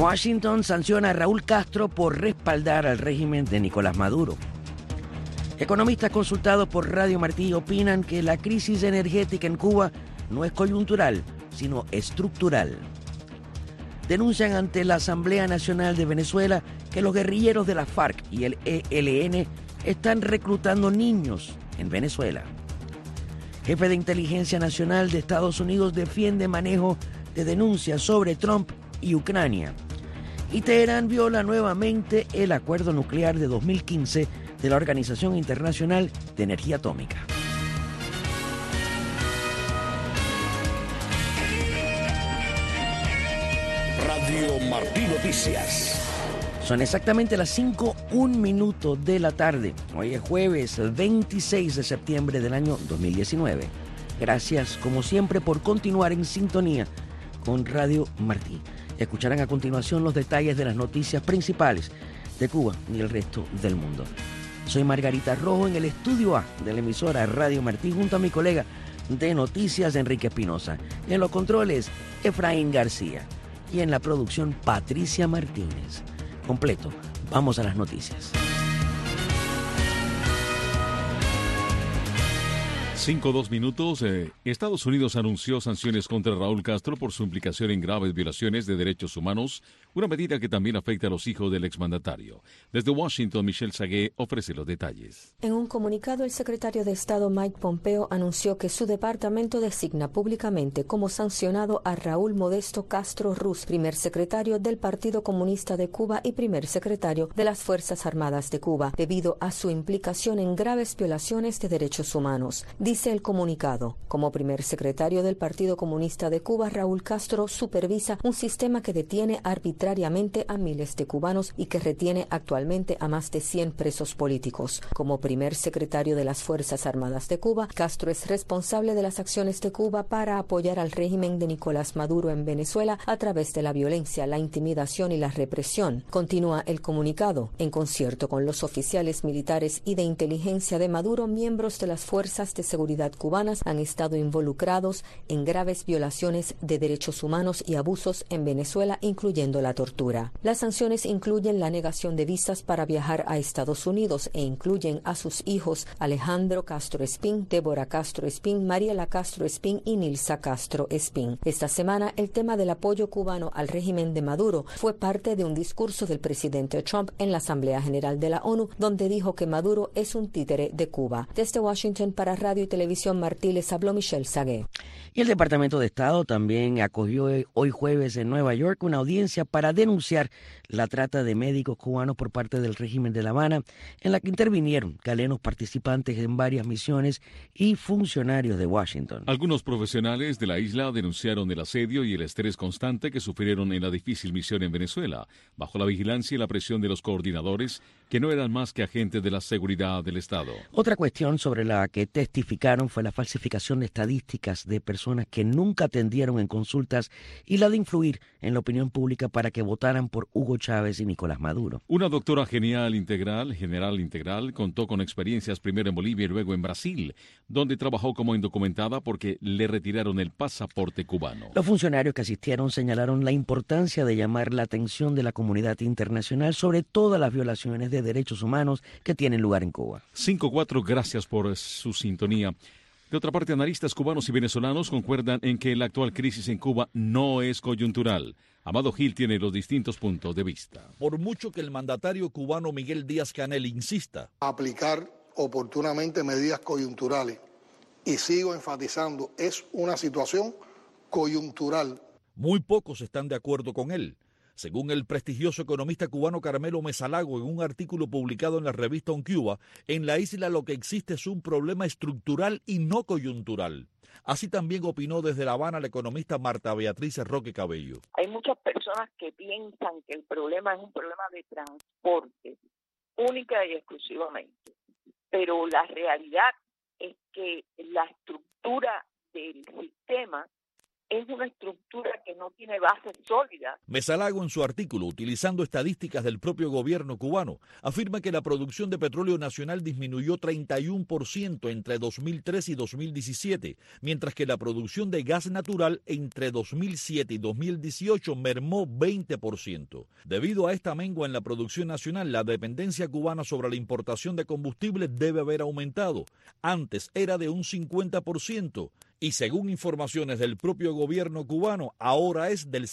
Washington sanciona a Raúl Castro por respaldar al régimen de Nicolás Maduro. Economistas consultados por Radio Martí opinan que la crisis energética en Cuba no es coyuntural, sino estructural. Denuncian ante la Asamblea Nacional de Venezuela que los guerrilleros de la FARC y el ELN están reclutando niños en Venezuela. Jefe de Inteligencia Nacional de Estados Unidos defiende manejo de denuncias sobre Trump y Ucrania. Y Teherán viola nuevamente el acuerdo nuclear de 2015 de la Organización Internacional de Energía Atómica. Radio Martí Noticias. Son exactamente las 5:01 de la tarde. Hoy es jueves 26 de septiembre del año 2019. Gracias, como siempre, por continuar en sintonía con Radio Martí. Escucharán a continuación los detalles de las noticias principales de Cuba y el resto del mundo. Soy Margarita Rojo en el estudio A de la emisora Radio Martí junto a mi colega de noticias Enrique Espinosa. En los controles, Efraín García. Y en la producción, Patricia Martínez. Completo, vamos a las noticias. 5:02 minutos. Estados Unidos anunció sanciones contra Raúl Castro por su implicación en graves violaciones de derechos humanos, una medida que también afecta a los hijos del exmandatario. Desde Washington, Michelle Sagué ofrece los detalles. En un comunicado, el secretario de Estado Mike Pompeo anunció que su departamento designa públicamente como sancionado a Raúl Modesto Castro Ruz, primer secretario del Partido Comunista de Cuba y primer secretario de las Fuerzas Armadas de Cuba, debido a su implicación en graves violaciones de derechos humanos. Dice el comunicado, como primer secretario del Partido Comunista de Cuba, Raúl Castro supervisa un sistema que detiene arbitrariamente a miles de cubanos y que retiene actualmente a más de 100 presos políticos. Como primer secretario de las Fuerzas Armadas de Cuba, Castro es responsable de las acciones de Cuba para apoyar al régimen de Nicolás Maduro en Venezuela a través de la violencia, la intimidación y la represión. Continúa el comunicado. En concierto con los oficiales militares y de inteligencia de Maduro, miembros de las fuerzas de seguridad cubanas han estado involucrados en graves violaciones de derechos humanos y abusos en Venezuela, incluyendo la tortura. Las sanciones incluyen la negación de visas para viajar a Estados Unidos e incluyen a sus hijos Alejandro Castro Espín, Débora Castro Espín, Mariela Castro Espín y Nilsa Castro Espín. Esta semana, el tema del apoyo cubano al régimen de Maduro fue parte de un discurso del presidente Trump en la Asamblea General de la ONU, donde dijo que Maduro es un títere de Cuba. Desde Washington para Radio y Televisión Martí les habló Michelle Sagué. Y el Departamento de Estado también acogió hoy jueves en Nueva York una audiencia para denunciar la trata de médicos cubanos por parte del régimen de La Habana, en la que intervinieron galenos participantes en varias misiones y funcionarios de Washington. Algunos profesionales de la isla denunciaron el asedio y el estrés constante que sufrieron en la difícil misión en Venezuela, bajo la vigilancia y la presión de los coordinadores, que no eran más que agentes de la seguridad del Estado. Otra cuestión sobre la que testificaron fue la falsificación de estadísticas de personas que nunca atendieron en consultas y la de influir en la opinión pública para que votaran por Hugo Chávez y Nicolás Maduro. Una doctora general integral, contó con experiencias primero en Bolivia y luego en Brasil, donde trabajó como indocumentada porque le retiraron el pasaporte cubano. Los funcionarios que asistieron señalaron la importancia de llamar la atención de la comunidad internacional sobre todas las violaciones de derechos humanos que tienen lugar en Cuba. 5-4, gracias por su sintonía. De otra parte, analistas cubanos y venezolanos concuerdan en que la actual crisis en Cuba no es coyuntural. Amado Gil tiene los distintos puntos de vista. Por mucho que el mandatario cubano Miguel Díaz-Canel insista aplicar oportunamente medidas coyunturales, y sigo enfatizando, es una situación coyuntural. Muy pocos están de acuerdo con él. Según el prestigioso economista cubano Carmelo Mesalago en un artículo publicado en la revista On Cuba, en la isla lo que existe es un problema estructural y no coyuntural. Así también opinó desde La Habana la economista Marta Beatriz Roque Cabello. Hay muchas personas que piensan que el problema es un problema de transporte, única y exclusivamente. Pero la realidad es que la estructura del sistema es una estructura que que no tiene bases sólidas. Mesalago, en su artículo, utilizando estadísticas del propio gobierno cubano, afirma que la producción de petróleo nacional disminuyó 31% entre 2003 y 2017, mientras que la producción de gas natural entre 2007 y 2018 mermó 20%. Debido a esta mengua en la producción nacional, la dependencia cubana sobre la importación de combustibles debe haber aumentado. Antes era de un 50%. Y según informaciones del propio gobierno cubano, ahora es del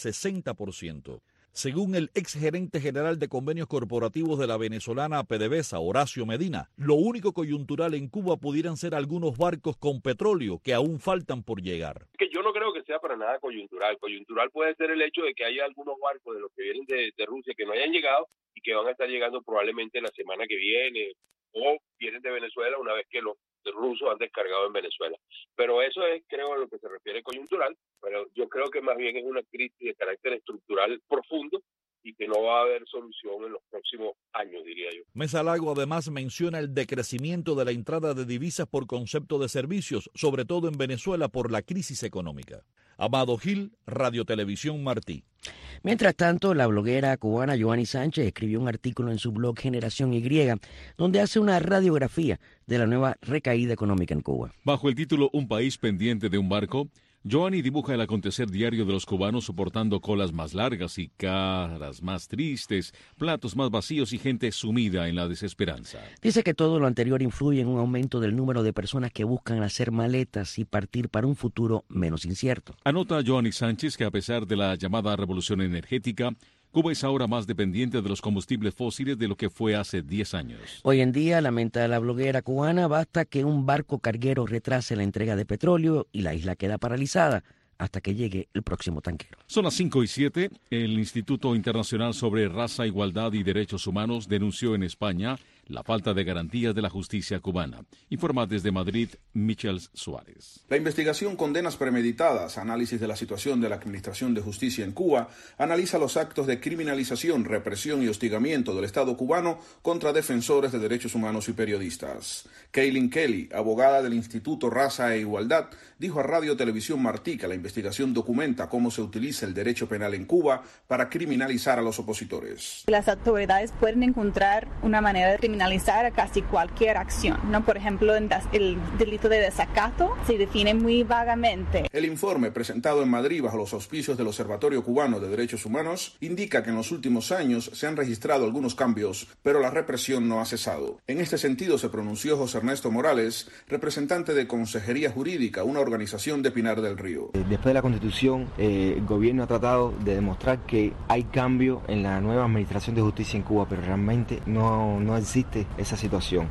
60%. Según el exgerente general de convenios corporativos de la venezolana PDVSA, Horacio Medina, lo único coyuntural en Cuba pudieran ser algunos barcos con petróleo que aún faltan por llegar. Que yo no creo que sea para nada coyuntural. Coyuntural puede ser el hecho de que haya algunos barcos de los que vienen de Rusia que no hayan llegado y que van a estar llegando probablemente la semana que viene, o vienen de Venezuela una vez que los rusos han descargado en Venezuela. Pero eso es, creo, a lo que se refiere coyuntural, pero yo creo que más bien es una crisis de carácter estructural profundo y que no va a haber solución en los próximos años, diría yo. Mesalago además menciona el decrecimiento de la entrada de divisas por concepto de servicios, sobre todo en Venezuela por la crisis económica. Amado Gil, Radio Televisión Martí. Mientras tanto, la bloguera cubana Joanny Sánchez escribió un artículo en su blog Generación Y, donde hace una radiografía de la nueva recaída económica en Cuba. Bajo el título Un país pendiente de un barco, Joanny dibuja el acontecer diario de los cubanos soportando colas más largas y caras más tristes, platos más vacíos y gente sumida en la desesperanza. Dice que todo lo anterior influye en un aumento del número de personas que buscan hacer maletas y partir para un futuro menos incierto. Anota Joanny Sánchez que a pesar de la llamada revolución energética, Cuba es ahora más dependiente de los combustibles fósiles de lo que fue hace 10 años. Hoy en día, lamenta la bloguera cubana, basta que un barco carguero retrase la entrega de petróleo y la isla queda paralizada hasta que llegue el próximo tanquero. Son las 5:07. El Instituto Internacional sobre Raza, Igualdad y Derechos Humanos denunció en España la falta de garantías de la justicia cubana. Informa desde Madrid, Michel Suárez. La investigación Condenas Premeditadas, análisis de la situación de la Administración de Justicia en Cuba, analiza los actos de criminalización, represión y hostigamiento del Estado cubano contra defensores de derechos humanos y periodistas. Kaylin Kelly, abogada del Instituto Raza e Igualdad, dijo a Radio Televisión Martí que la investigación documenta cómo se utiliza el derecho penal en Cuba para criminalizar a los opositores. Las autoridades pueden encontrar una manera de criminalizar a casi cualquier acción, ¿no? Por ejemplo, el delito de desacato se define muy vagamente. El informe presentado en Madrid bajo los auspicios del Observatorio Cubano de Derechos Humanos indica que en los últimos años se han registrado algunos cambios, pero la represión no ha cesado. En este sentido se pronunció José Ernesto Morales, representante de Consejería Jurídica, una organización de Pinar del Río. Después de la Constitución, el gobierno ha tratado de demostrar que hay cambio en la nueva administración de justicia en Cuba, pero realmente no existe esa situación.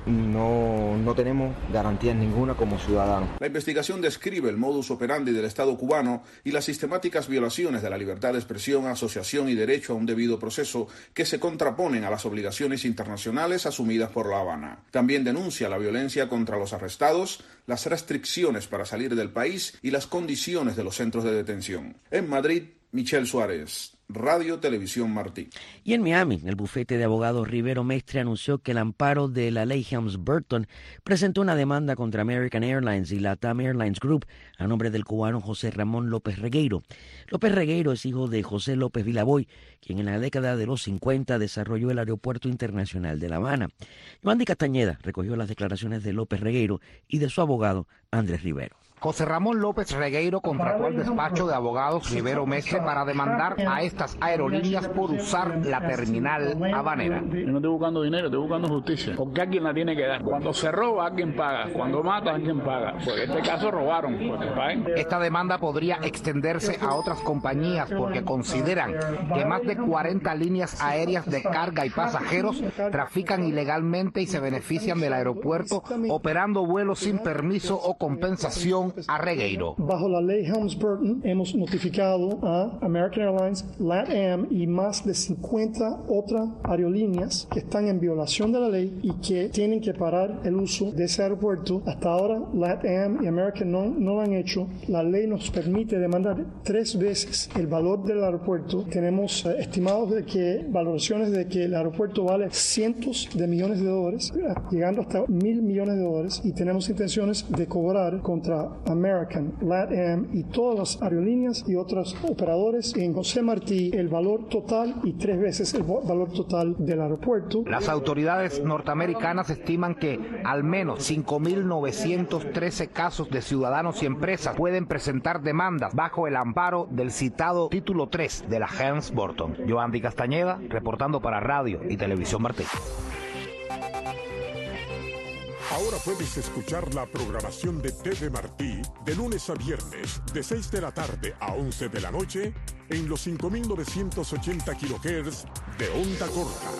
No tenemos garantías ninguna como ciudadanos. La investigación describe el modus operandi del Estado cubano y las sistemáticas violaciones de la libertad de expresión, asociación y derecho a un debido proceso que se contraponen a las obligaciones internacionales asumidas por La Habana. También denuncia la violencia contra los arrestados, las restricciones para salir del país y las condiciones de los centros de detención. En Madrid, Michel Suárez, Radio Televisión Martí. Y en Miami, el bufete de abogados Rivero Mestre anunció que el amparo de la ley Helms-Burton presentó una demanda contra American Airlines y LATAM Airlines Group a nombre del cubano José Ramón López Regueiro. López Regueiro es hijo de José López Vilaboy, quien en la década de los 50 desarrolló el Aeropuerto Internacional de La Habana. Yoandi Castañeda recogió las declaraciones de López Regueiro y de su abogado Andrés Rivero. José Ramón López Regueiro contrató al despacho de abogados Rivero Mestre para demandar a estas aerolíneas por usar la terminal habanera. Yo no estoy buscando dinero, estoy buscando justicia, porque alguien la tiene que dar. Cuando se roba, alguien paga. Cuando mata, alguien paga. Porque en este caso robaron, porque paguen. Esta demanda podría extenderse a otras compañías porque consideran que más de 40 líneas aéreas de carga y pasajeros trafican ilegalmente y se benefician del aeropuerto operando vuelos sin permiso o compensación a Regueiro. Bajo la ley Helms-Burton hemos notificado a American Airlines, LATAM y más de 50 otras aerolíneas que están en violación de la ley y que tienen que parar el uso de ese aeropuerto. Hasta ahora LATAM y American no lo han hecho. La ley nos permite demandar 3 veces el valor del aeropuerto. Tenemos estimados de que valoraciones de que el aeropuerto vale cientos de millones de dólares, llegando hasta $1,000 millones, y tenemos intenciones de cobrar contra American, LATAM y todas las aerolíneas y otros operadores en José Martí el valor total y 3 veces el valor total del aeropuerto. Las autoridades norteamericanas estiman que al menos 5.913 casos de ciudadanos y empresas pueden presentar demandas bajo el amparo del citado título 3 de la Helms-Burton. Yoandy Castañeda, reportando para Radio y Televisión Martí. Ahora puedes escuchar la programación de TV Martí de lunes a viernes, de 6 de la tarde a 11 de la noche, en los 5.980 kHz de onda corta.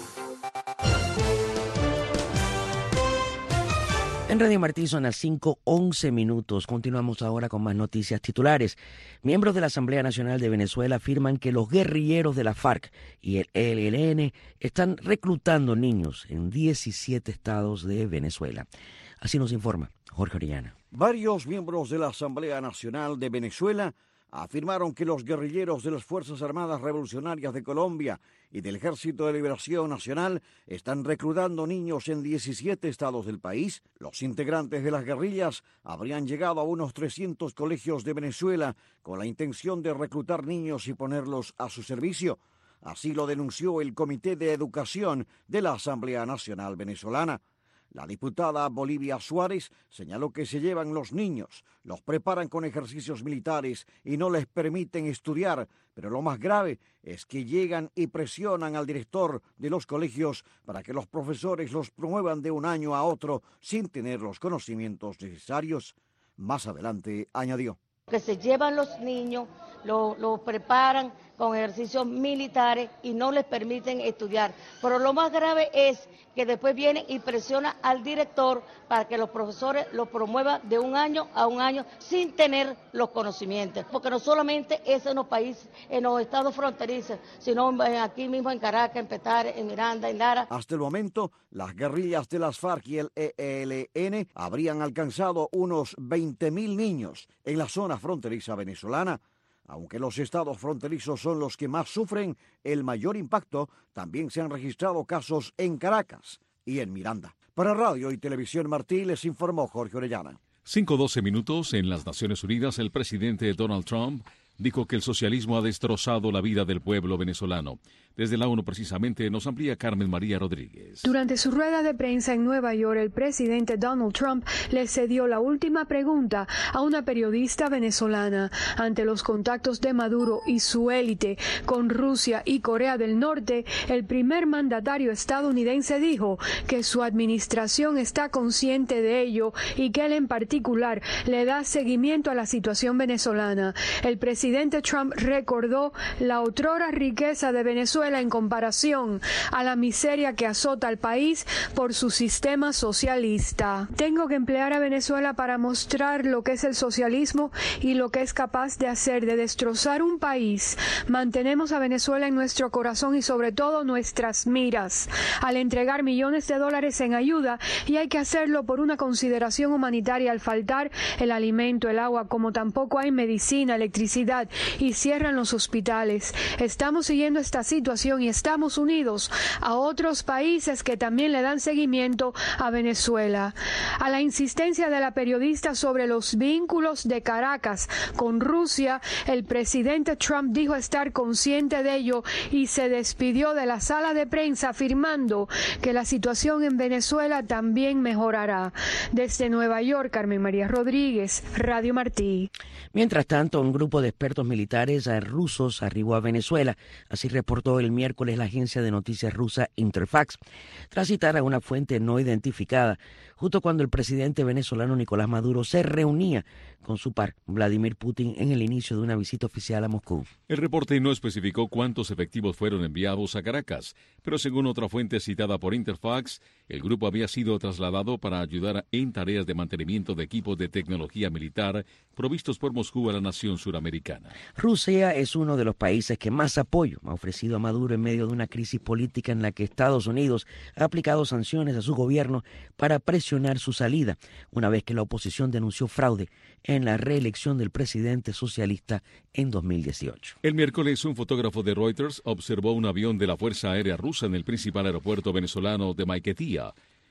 En Radio Martí son las 5:11 minutos. Continuamos ahora con más noticias titulares. Miembros de la Asamblea Nacional de Venezuela afirman que los guerrilleros de la FARC y el ELN están reclutando niños en 17 estados de Venezuela. Así nos informa Jorge Orellana. Varios miembros de la Asamblea Nacional de Venezuela afirmaron que los guerrilleros de las Fuerzas Armadas Revolucionarias de Colombia y del Ejército de Liberación Nacional están reclutando niños en 17 estados del país. Los integrantes de las guerrillas habrían llegado a unos 300 colegios de Venezuela con la intención de reclutar niños y ponerlos a su servicio. Así lo denunció el Comité de Educación de la Asamblea Nacional Venezolana. La diputada Bolivia Suárez señaló que se llevan los niños, los preparan con ejercicios militares y no les permiten estudiar, pero lo más grave es que llegan y presionan al director de los colegios para que los profesores los promuevan de un año a otro sin tener los conocimientos necesarios. Más adelante añadió. Que se llevan los niños, los preparan con ejercicios militares y no les permiten estudiar. Pero lo más grave es que después vienen y presionan al director para que los profesores los promuevan de un año a un año sin tener los conocimientos. Porque no solamente es en los países, en los estados fronterizos, sino aquí mismo en Caracas, en Petare, en Miranda, en Lara. Hasta el momento, las guerrillas de las FARC y el ELN habrían alcanzado unos 20.000 niños en la zona fronteriza venezolana. Aunque los estados fronterizos son los que más sufren el mayor impacto, también se han registrado casos en Caracas y en Miranda. Para Radio y Televisión Martí les informó Jorge Orellana. 5:12 minutos. En las Naciones Unidas, el presidente Donald Trump dijo que el socialismo ha destrozado la vida del pueblo venezolano. Desde la ONU, precisamente, nos amplía Carmen María Rodríguez. Durante su rueda de prensa en Nueva York, el presidente Donald Trump le cedió la última pregunta a una periodista venezolana. Ante los contactos de Maduro y su élite con Rusia y Corea del Norte, el primer mandatario estadounidense dijo que su administración está consciente de ello y que él en particular le da seguimiento a la situación venezolana. El presidente Trump recordó la otrora riqueza de Venezuela en comparación a la miseria que azota al país por su sistema socialista. Tengo que emplear a Venezuela para mostrar lo que es el socialismo y lo que es capaz de hacer, de destrozar un país. Mantenemos a Venezuela en nuestro corazón y sobre todo nuestras miras al entregar millones de dólares en ayuda, y hay que hacerlo por una consideración humanitaria al faltar el alimento, el agua, como tampoco hay medicina, electricidad y cierran los hospitales. Estamos siguiendo esta situación y estamos unidos a otros países que también le dan seguimiento a Venezuela. A la insistencia de la periodista sobre los vínculos de Caracas con Rusia, el presidente Trump dijo estar consciente de ello y se despidió de la sala de prensa afirmando que la situación en Venezuela también mejorará. Desde Nueva York, Carmen María Rodríguez, Radio Martí. Mientras tanto, un grupo de expertos militares rusos arribó a Venezuela. Así reportó el miércoles la agencia de noticias rusa Interfax, tras citar a una fuente no identificada, justo cuando el presidente venezolano Nicolás Maduro se reunía con su par, Vladimir Putin, en el inicio de una visita oficial a Moscú. El reporte no especificó cuántos efectivos fueron enviados a Caracas, pero según otra fuente citada por Interfax, el grupo había sido trasladado para ayudar en tareas de mantenimiento de equipos de tecnología militar provistos por Moscú a la nación suramericana. Rusia es uno de los países que más apoyo ha ofrecido a Maduro en medio de una crisis política en la que Estados Unidos ha aplicado sanciones a su gobierno para presionar su salida, una vez que la oposición denunció fraude en la reelección del presidente socialista en 2018. El miércoles, un fotógrafo de Reuters observó un avión de la Fuerza Aérea Rusa en el principal aeropuerto venezolano de Maiquetía.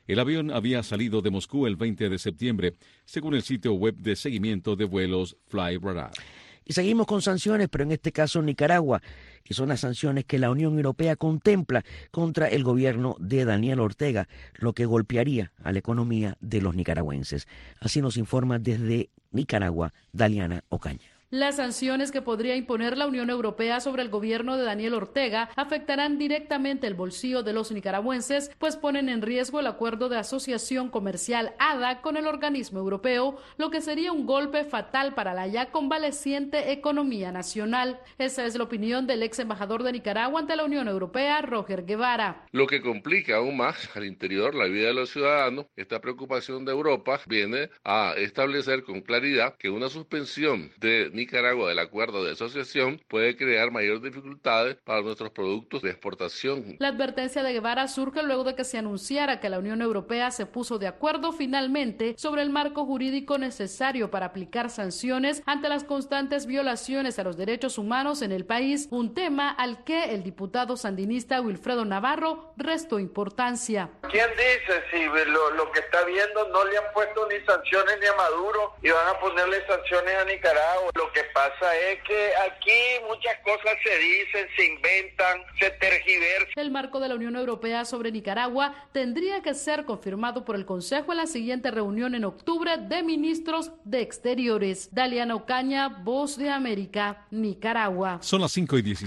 El avión había salido de Moscú el 20 de septiembre, según el sitio web de seguimiento de vuelos Flyradar. Y seguimos con sanciones, pero en este caso Nicaragua, y son las sanciones que la Unión Europea contempla contra el gobierno de Daniel Ortega, lo que golpearía a la economía de los nicaragüenses. Así nos informa desde Nicaragua Daliana Ocaña. Las sanciones que podría imponer la Unión Europea sobre el gobierno de Daniel Ortega afectarán directamente el bolsillo de los nicaragüenses, pues ponen en riesgo el acuerdo de asociación comercial ADA con el organismo europeo, lo que sería un golpe fatal para la ya convaleciente economía nacional. Esa es la opinión del ex embajador de Nicaragua ante la Unión Europea, Roger Guevara. Lo que complica aún más al interior la vida de los ciudadanos, esta preocupación de Europa viene a establecer con claridad que una suspensión de Nicaragua del acuerdo de asociación puede crear mayores dificultades para nuestros productos de exportación. La advertencia de Guevara surge luego de que se anunciara que la Unión Europea se puso de acuerdo finalmente sobre el marco jurídico necesario para aplicar sanciones ante las constantes violaciones a los derechos humanos en el país, un tema al que el diputado sandinista Wilfredo Navarro restó importancia. ¿Quién dice si lo que está viendo no le han puesto ni sanciones ni a Maduro y van a ponerle sanciones a Nicaragua? Lo que pasa es que aquí muchas cosas se dicen, se inventan, se tergiversan. El marco de la Unión Europea sobre Nicaragua tendría que ser confirmado por el Consejo en la siguiente reunión en octubre de ministros de Exteriores. Daliana Ocaña, Voz de América, Nicaragua. Son las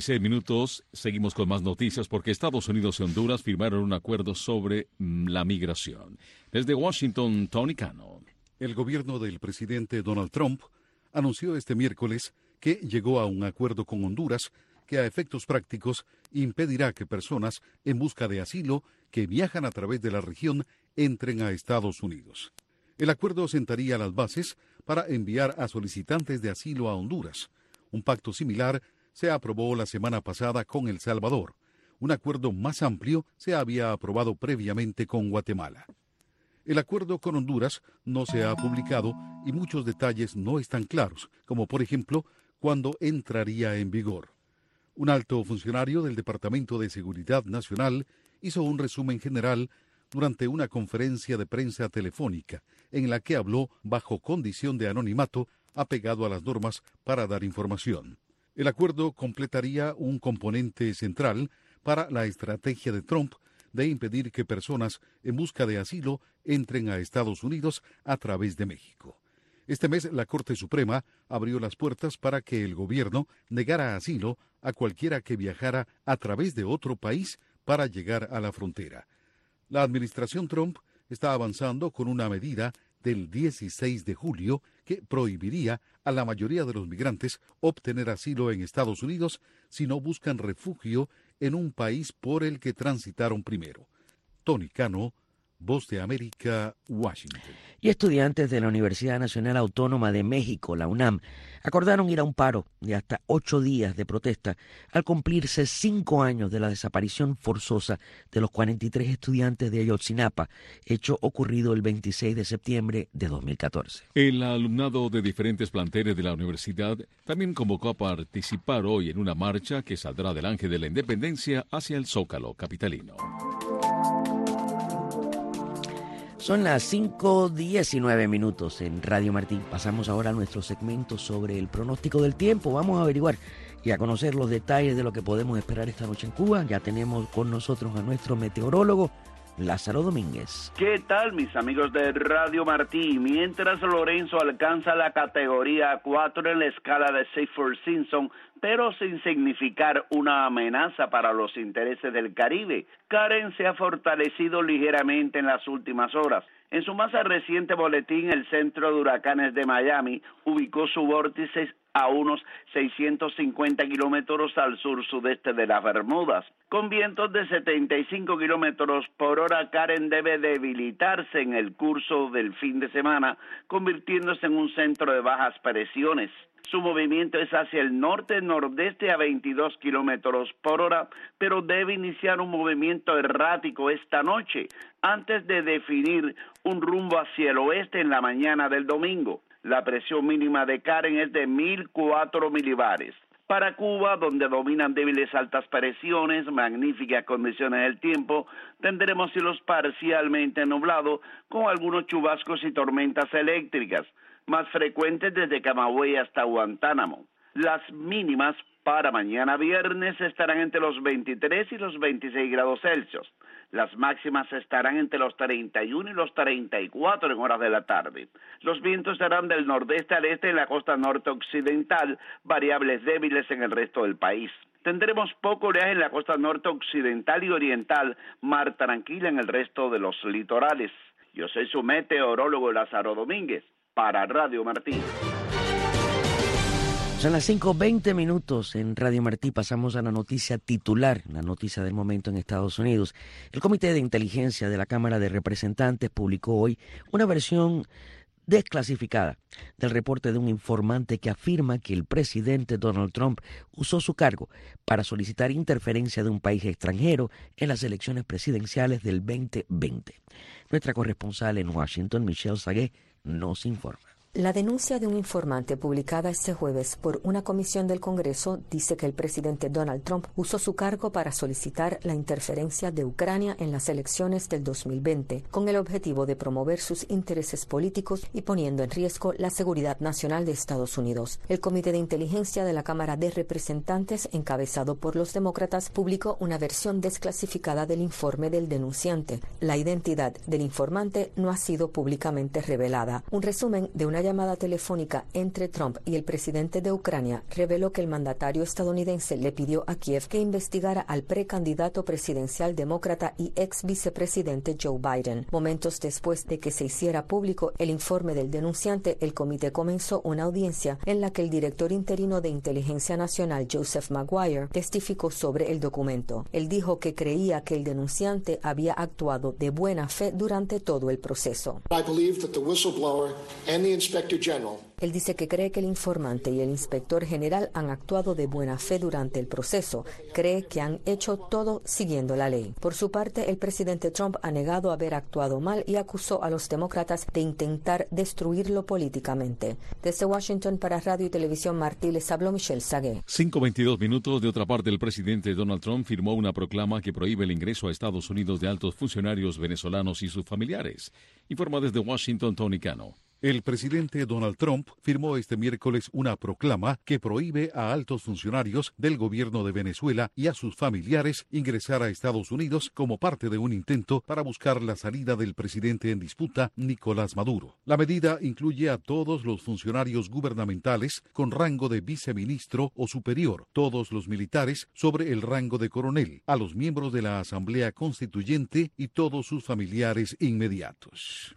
5:16. Seguimos con más noticias porque Estados Unidos y Honduras firmaron un acuerdo sobre la migración. Desde Washington, Tony Cano. El gobierno del presidente Donald Trump anunció este miércoles que llegó a un acuerdo con Honduras que a efectos prácticos impedirá que personas en busca de asilo que viajan a través de la región entren a Estados Unidos. El acuerdo sentaría las bases para enviar a solicitantes de asilo a Honduras. Un pacto similar se aprobó la semana pasada con El Salvador. Un acuerdo más amplio se había aprobado previamente con Guatemala. El acuerdo con Honduras no se ha publicado y muchos detalles no están claros, como por ejemplo, cuándo entraría en vigor. Un alto funcionario del Departamento de Seguridad Nacional hizo un resumen general durante una conferencia de prensa telefónica, en la que habló bajo condición de anonimato, apegado a las normas para dar información. El acuerdo completaría un componente central para la estrategia de Trump de impedir que personas en busca de asilo entren a Estados Unidos a través de México. Este mes, la Corte Suprema abrió las puertas para que el gobierno negara asilo a cualquiera que viajara a través de otro país para llegar a la frontera. La administración Trump está avanzando con una medida del 16 de julio que prohibiría a la mayoría de los migrantes obtener asilo en Estados Unidos si no buscan refugio en un país por el que transitaron primero. Tony Cano, Voz de América, Washington. Y estudiantes de la Universidad Nacional Autónoma de México, la UNAM, acordaron ir a un paro de hasta 8 días de protesta al cumplirse 5 años de la desaparición forzosa de los 43 estudiantes de Ayotzinapa, hecho ocurrido el 26 de septiembre de 2014. El alumnado de diferentes planteles de la universidad también convocó a participar hoy en una marcha que saldrá del Ángel de la Independencia hacia el Zócalo capitalino. Son las 5:19 en Radio Martí. Pasamos ahora a nuestro segmento sobre el pronóstico del tiempo. Vamos a averiguar y a conocer los detalles de lo que podemos esperar esta noche en Cuba. Ya tenemos con nosotros a nuestro meteorólogo, Lázaro Domínguez. ¿Qué tal, mis amigos de Radio Martí? Mientras Lorenzo alcanza la categoría 4 en la escala de Saffir-Simpson, pero sin significar una amenaza para los intereses del Caribe, Karen se ha fortalecido ligeramente en las últimas horas. En su más reciente boletín, el Centro de Huracanes de Miami ubicó su vórtice a unos 650 kilómetros al sur-sudeste de las Bermudas. Con vientos de 75 kilómetros por hora, Karen debe debilitarse en el curso del fin de semana, convirtiéndose en un centro de bajas presiones. Su movimiento es hacia el norte-nordeste a 22 kilómetros por hora, pero debe iniciar un movimiento errático esta noche, antes de definir un rumbo hacia el oeste en la mañana del domingo. La presión mínima de Karen es de 1004 milibares. Para Cuba, donde dominan débiles altas presiones, magníficas condiciones del tiempo, tendremos cielos parcialmente nublados con algunos chubascos y tormentas eléctricas, más frecuentes desde Camagüey hasta Guantánamo. Las mínimas para mañana viernes estarán entre los 23 y los 26 grados Celsius. Las máximas estarán entre los 31 y los 34 en horas de la tarde. Los vientos estarán del nordeste al este en la costa norte occidental, variables débiles en el resto del país. Tendremos poco oleaje en la costa norte occidental y oriental, mar tranquila en el resto de los litorales. Yo soy su meteorólogo Lázaro Domínguez, para Radio Martí. Son las 5:20 minutos en Radio Martí. Pasamos a la noticia titular, la noticia del momento en Estados Unidos. El Comité de Inteligencia de la Cámara de Representantes publicó hoy una versión desclasificada del reporte de un informante que afirma que el presidente Donald Trump usó su cargo para solicitar interferencia de un país extranjero en las elecciones presidenciales del 2020. Nuestra corresponsal en Washington, Michelle Sagué, nos informa. La denuncia de un informante publicada este jueves por una comisión del Congreso dice que el presidente Donald Trump usó su cargo para solicitar la interferencia de Ucrania en las elecciones del 2020 con el objetivo de promover sus intereses políticos y poniendo en riesgo la seguridad nacional de Estados Unidos. El Comité de Inteligencia de la Cámara de Representantes, encabezado por los demócratas, publicó una versión desclasificada del informe del denunciante. La identidad del informante no ha sido públicamente revelada. Un resumen de una llamada telefónica entre Trump y el presidente de Ucrania reveló que el mandatario estadounidense le pidió a Kiev que investigara al precandidato presidencial demócrata y ex vicepresidente Joe Biden. Momentos después de que se hiciera público el informe del denunciante, el comité comenzó una audiencia en la que el director interino de Inteligencia Nacional, Joseph Maguire, testificó sobre el documento. Él dijo que creía que el denunciante había actuado de buena fe durante todo el proceso. Él dice que cree que el informante y el inspector general han actuado de buena fe durante el proceso. Cree que han hecho todo siguiendo la ley. Por su parte, el presidente Trump ha negado haber actuado mal y acusó a los demócratas de intentar destruirlo políticamente. Desde Washington para Radio y Televisión Martí les habló Michelle Sagué. 5:22 minutos. De otra parte, el presidente Donald Trump firmó una proclama que prohíbe el ingreso a Estados Unidos de altos funcionarios venezolanos y sus familiares. Informa desde Washington Tony Cano. El presidente Donald Trump firmó este miércoles una proclama que prohíbe a altos funcionarios del gobierno de Venezuela y a sus familiares ingresar a Estados Unidos como parte de un intento para buscar la salida del presidente en disputa, Nicolás Maduro. La medida incluye a todos los funcionarios gubernamentales con rango de viceministro o superior, todos los militares sobre el rango de coronel, a los miembros de la Asamblea Constituyente y todos sus familiares inmediatos.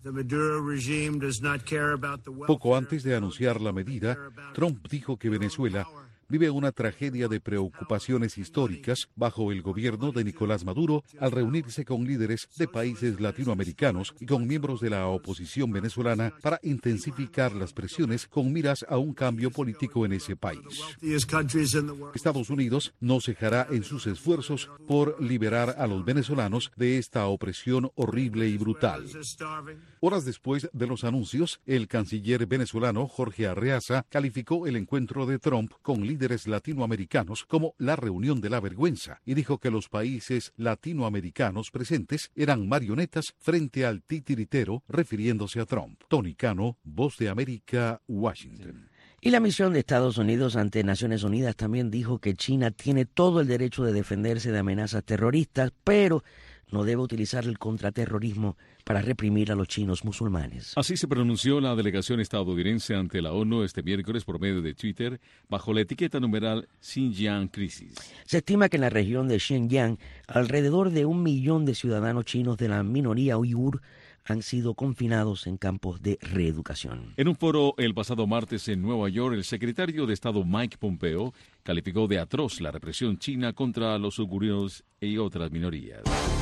Poco antes de anunciar la medida, Trump dijo que Venezuela vive una tragedia de preocupaciones históricas bajo el gobierno de Nicolás Maduro al reunirse con líderes de países latinoamericanos y con miembros de la oposición venezolana para intensificar las presiones con miras a un cambio político en ese país. Estados Unidos no cejará en sus esfuerzos por liberar a los venezolanos de esta opresión horrible y brutal. Horas después de los anuncios, el canciller venezolano Jorge Arreaza calificó el encuentro de Trump con líderes latinoamericanos como la reunión de la vergüenza y dijo que los países latinoamericanos presentes eran marionetas frente al titiritero, refiriéndose a Trump. Tony Cano, Voz de América, Washington. Y la misión de Estados Unidos ante Naciones Unidas también dijo que China tiene todo el derecho de defenderse de amenazas terroristas, pero no debe utilizar el contraterrorismo para reprimir a los chinos musulmanes. Así se pronunció la delegación estadounidense ante la ONU este miércoles por medio de Twitter, bajo la etiqueta numeral Xinjiang Crisis. Se estima que en la región de Xinjiang, alrededor de 1 millón de ciudadanos chinos de la minoría uigur han sido confinados en campos de reeducación. En un foro el pasado martes en Nueva York, el secretario de Estado Mike Pompeo calificó de atroz la represión china contra los uigures y otras minorías.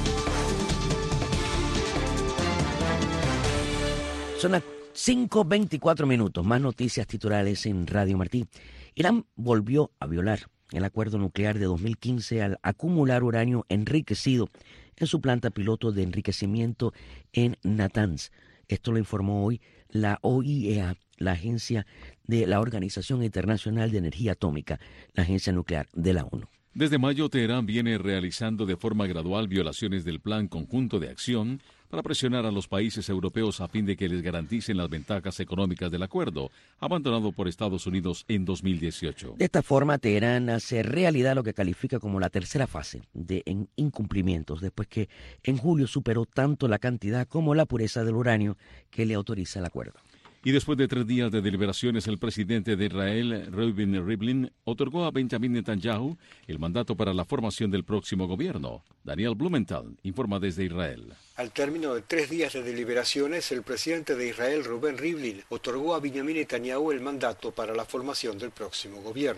Son las 5:24 minutos. Más noticias titulares en Radio Martí. Irán volvió a violar el acuerdo nuclear de 2015 al acumular uranio enriquecido en su planta piloto de enriquecimiento en Natanz, Esto lo informó hoy la OIEA, la agencia de la Organización Internacional de Energía Atómica, la agencia nuclear de la ONU. Desde mayo, Teherán viene realizando de forma gradual violaciones del Plan Conjunto de Acción para presionar a los países europeos a fin de que les garanticen las ventajas económicas del acuerdo, abandonado por Estados Unidos en 2018. De esta forma, Teherán hace realidad lo que califica como la tercera fase de incumplimientos, después que en julio superó tanto la cantidad como la pureza del uranio que le autoriza el acuerdo. Y después de 3 días de deliberaciones, el presidente de Israel, Reuven Rivlin, otorgó a Benjamin Netanyahu el mandato para la formación del próximo gobierno. Daniel Blumenthal informa desde Israel. Al término de 3 días de deliberaciones, el presidente de Israel, Reuven Rivlin, otorgó a Benjamin Netanyahu el mandato para la formación del próximo gobierno.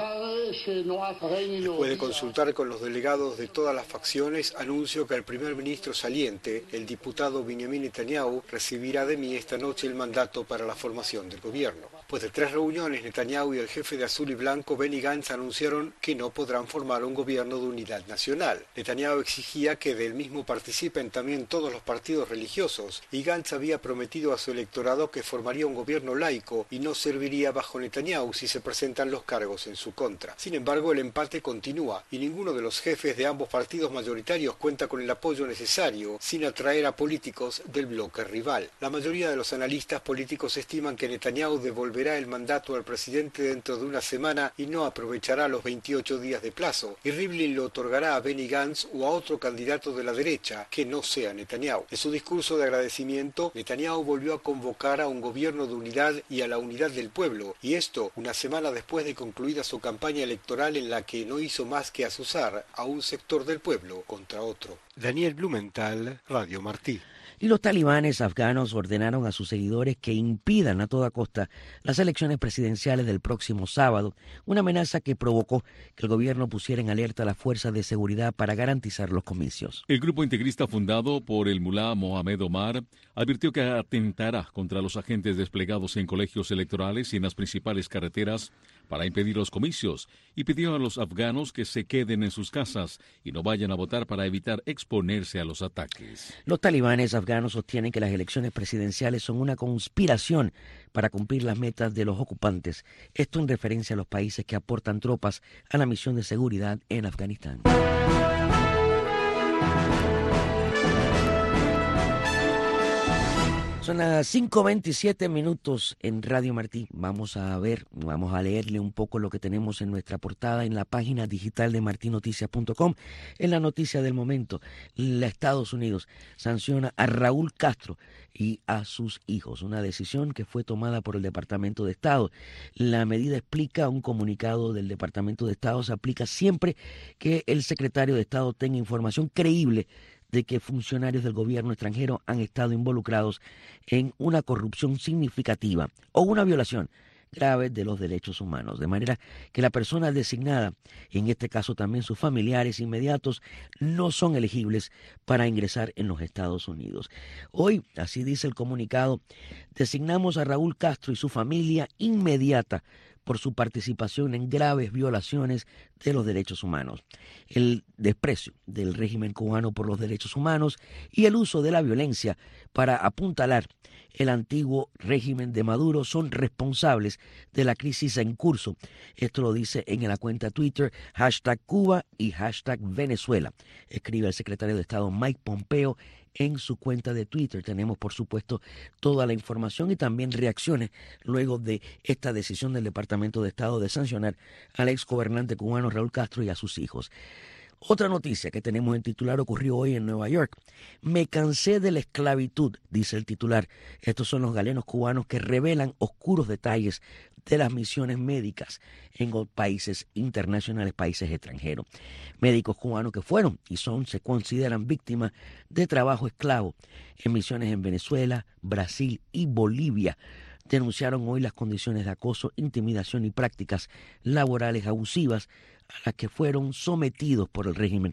Después de consultar con los delegados de todas las facciones, anuncio que el primer ministro saliente, el diputado Benjamin Netanyahu, recibirá de mí esta noche el mandato para la formación del gobierno. Después de 3 reuniones, Netanyahu y el jefe de Azul y Blanco, Benny Gantz, anunciaron que no podrán formar un gobierno de unidad nacional. Netanyahu exigía que del mismo participen también todos los partidos religiosos, y Gantz había prometido a su electorado que formaría un gobierno laico y no serviría bajo Netanyahu si se presentan los cargos en su contra. Sin embargo, el empate continúa y ninguno de los jefes de ambos partidos mayoritarios cuenta con el apoyo necesario sin atraer a políticos del bloque rival. La mayoría de los analistas políticos estiman que Netanyahu devolverá el mandato al presidente dentro de una semana y no aprovechará los 28 días de plazo, y Rivlin lo otorgará a Benny Gantz o a otro candidato de la derecha que no sea Netanyahu. En su discurso de agradecimiento, Netanyahu volvió a convocar a un gobierno de unidad y a la unidad del pueblo, y esto una semana después de concluida su campaña electoral en la que no hizo más que azuzar a un sector del pueblo contra otro. Daniel Blumenthal, Radio Martí. Y los talibanes afganos ordenaron a sus seguidores que impidan a toda costa las elecciones presidenciales del próximo sábado, una amenaza que provocó que el gobierno pusiera en alerta a las fuerzas de seguridad para garantizar los comicios. El grupo integrista fundado por el mulá Mohamed Omar advirtió que atentará contra los agentes desplegados en colegios electorales y en las principales carreteras para impedir los comicios, y pidió a los afganos que se queden en sus casas y no vayan a votar para evitar exponerse a los ataques. Los talibanes afganos sostienen que las elecciones presidenciales son una conspiración para cumplir las metas de los ocupantes, esto en referencia a los países que aportan tropas a la misión de seguridad en Afganistán. Son las 5:27 en Radio Martí. Vamos a leerle un poco lo que tenemos en nuestra portada en la página digital de martinoticias.com. En la noticia del momento, Estados Unidos sanciona a Raúl Castro y a sus hijos, una decisión que fue tomada por el Departamento de Estado. La medida explica un comunicado del Departamento de Estado, se aplica siempre que el secretario de Estado tenga información creíble de que funcionarios del gobierno extranjero han estado involucrados en una corrupción significativa o una violación grave de los derechos humanos, de manera que la persona designada, en este caso también sus familiares inmediatos, no son elegibles para ingresar en los Estados Unidos. Hoy, así dice el comunicado, designamos a Raúl Castro y su familia inmediata por su participación en graves violaciones de los derechos humanos, el desprecio del régimen cubano por los derechos humanos y el uso de la violencia para apuntalar el antiguo régimen de Maduro son responsables de la crisis en curso. Esto lo dice en la cuenta Twitter, #Cuba y #Venezuela. Escribe el secretario de Estado Mike Pompeo en su cuenta de Twitter. Tenemos, por supuesto, toda la información y también reacciones luego de esta decisión del Departamento de Estado de sancionar al exgobernante cubano Raúl Castro y a sus hijos. Otra noticia que tenemos en titular ocurrió hoy en Nueva York. Me cansé de la esclavitud, dice el titular. Estos son los galenos cubanos que revelan oscuros detalles de las misiones médicas en países internacionales, países extranjeros. Médicos cubanos que fueron y se consideran víctimas de trabajo esclavo en misiones en Venezuela, Brasil y Bolivia. Denunciaron hoy las condiciones de acoso, intimidación y prácticas laborales abusivas a las que fueron sometidos por el régimen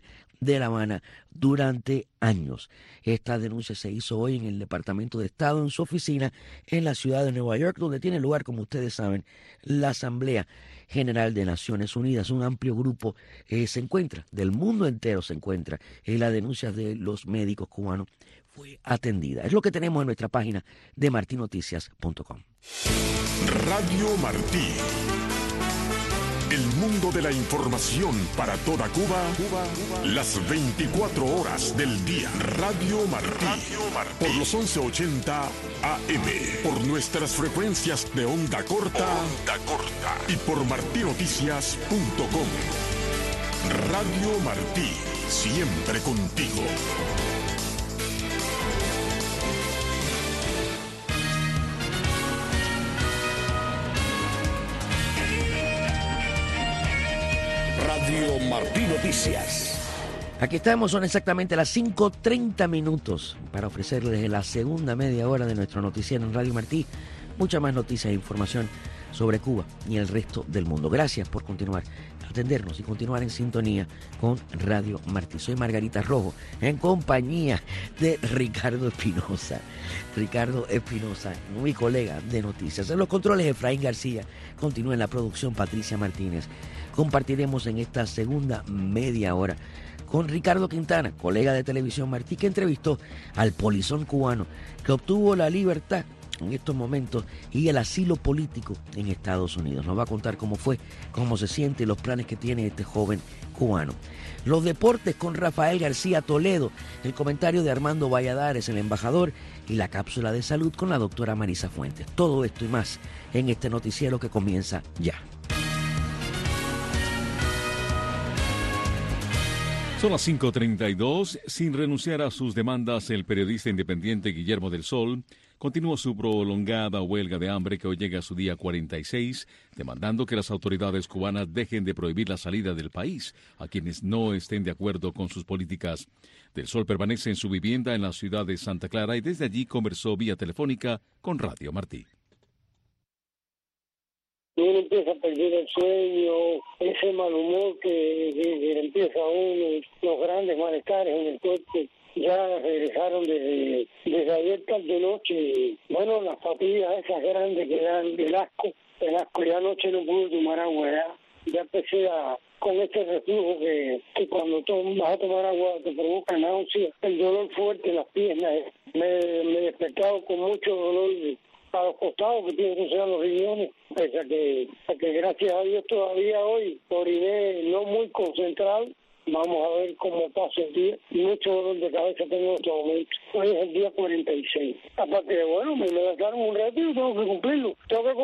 de La Habana durante años. Esta denuncia se hizo hoy en el Departamento de Estado, en su oficina en la ciudad de Nueva York, donde tiene lugar, como ustedes saben, la Asamblea General de Naciones Unidas. Un amplio grupo se encuentra, del mundo entero se encuentra, en la denuncia de los médicos cubanos fue atendida. Es lo que tenemos en nuestra página de martinoticias.com. Radio Martí. El mundo de la información para toda Cuba, las 24 horas del día. Radio Martí. Por los 1180 AM. Por nuestras frecuencias de onda corta. Y por martinoticias.com. Radio Martí. Siempre contigo. Radio Martí Noticias. Aquí estamos, son exactamente las 5:30 minutos para ofrecerles la segunda media hora de nuestro noticiero en Radio Martí. Mucha más noticias e información sobre Cuba y el resto del mundo. Gracias por continuar a atendernos y continuar en sintonía con Radio Martí. Soy Margarita Rojo, en compañía de Ricardo Espinosa. Ricardo Espinosa, mi colega de noticias. En los controles, Efraín García. Continúa en la producción, Patricia Martínez. Compartiremos en esta segunda media hora con Ricardo Quintana, colega de Televisión Martí, que entrevistó al polizón cubano que obtuvo la libertad en estos momentos y el asilo político en Estados Unidos. Nos va a contar cómo fue, cómo se siente y los planes que tiene este joven cubano. Los deportes con Rafael García Toledo, el comentario de Armando Valladares, el embajador, y la cápsula de salud con la doctora Marisa Fuentes. Todo esto y más en este noticiero que comienza ya. Son las 5:32. Sin renunciar a sus demandas, el periodista independiente Guillermo del Sol continúa su prolongada huelga de hambre que hoy llega a su día 46, demandando que las autoridades cubanas dejen de prohibir la salida del país a quienes no estén de acuerdo con sus políticas. Del Sol permanece en su vivienda en la ciudad de Santa Clara y desde allí conversó vía telefónica con Radio Martí. Uno empieza a perder el sueño, ese mal humor que empieza uno, los grandes malestares en el cuerpo. Ya regresaron desde ayer tarde noche. Bueno, las papillas esas grandes que dan el asco ya anoche no pude tomar agua, ya empecé con este reflujo que cuando vas a tomar agua te provoca náusea, el dolor fuerte en las piernas. Me he despertado con mucho dolor a los costados que tienen que ser los riñones, pese a que gracias a Dios todavía hoy oriné no muy concentrado. Vamos a ver cómo pasa el día. Mucho dolor de cabeza tengo en este momento. Hoy es el día 46. Aparte de, bueno, me lanzaron un reto y tengo que cumplirlo.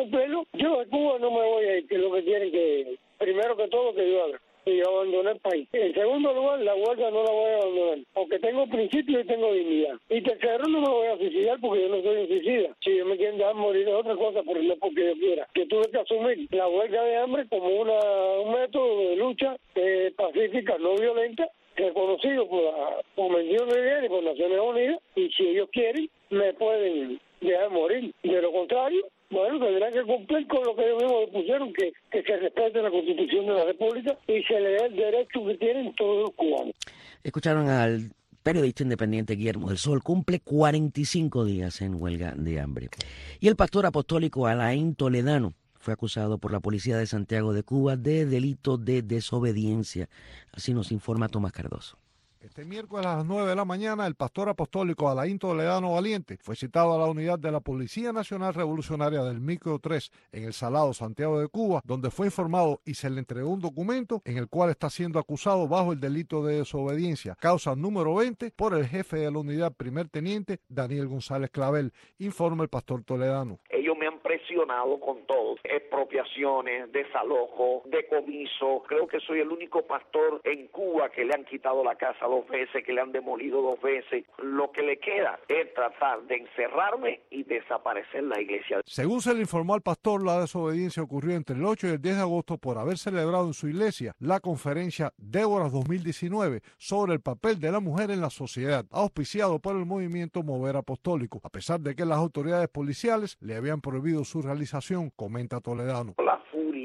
Yo de Cuba no me voy a ir, que es lo que quieren que, primero que todo, que yo haga. Y abandoné el país. En segundo lugar, la huelga no la voy a abandonar, porque tengo principios y tengo dignidad. Y tercero, no me voy a suicidar porque yo no soy un suicida. Si yo me quieren dejar morir es otra cosa, pero no porque yo quiera. Que tuve que asumir la huelga de hambre como un método de lucha pacífica, no violenta, reconocido por la Convención de Viena y por Naciones Unidas, y si ellos quieren, me pueden dejar morir. De lo contrario, bueno, tendrán que cumplir con lo que ellos mismos pusieron, que se respete la Constitución de la República y se le dé el derecho que tienen todos los cubanos. Escucharon al periodista independiente Guillermo del Sol. Cumple 45 días en huelga de hambre. Y el pastor apostólico Alain Toledano fue acusado por la policía de Santiago de Cuba de delito de desobediencia. Así nos informa Tomás Cardoso. Este miércoles a las 9 de la mañana, el pastor apostólico Alain Toledano Valiente fue citado a la unidad de la Policía Nacional Revolucionaria del Micro 3 en el Salado, Santiago de Cuba, donde fue informado y se le entregó un documento en el cual está siendo acusado bajo el delito de desobediencia, causa número 20, por el jefe de la unidad, primer teniente Daniel González Clavel, informa el pastor Toledano. Ellos me han presionado con todo, expropiaciones, desalojo, decomiso. Creo que soy el único pastor en Cuba que le han quitado la casa 2 veces, que le han demolido 2 veces. Lo que le queda es tratar de encerrarme y desaparecer la iglesia. Según se le informó al pastor, la desobediencia ocurrió entre el 8 y el 10 de agosto por haber celebrado en su iglesia la conferencia Déboras 2019 sobre el papel de la mujer en la sociedad, auspiciado por el movimiento Mover Apostólico, a pesar de que las autoridades policiales le habían prohibido su realización, comenta Toledano. La furia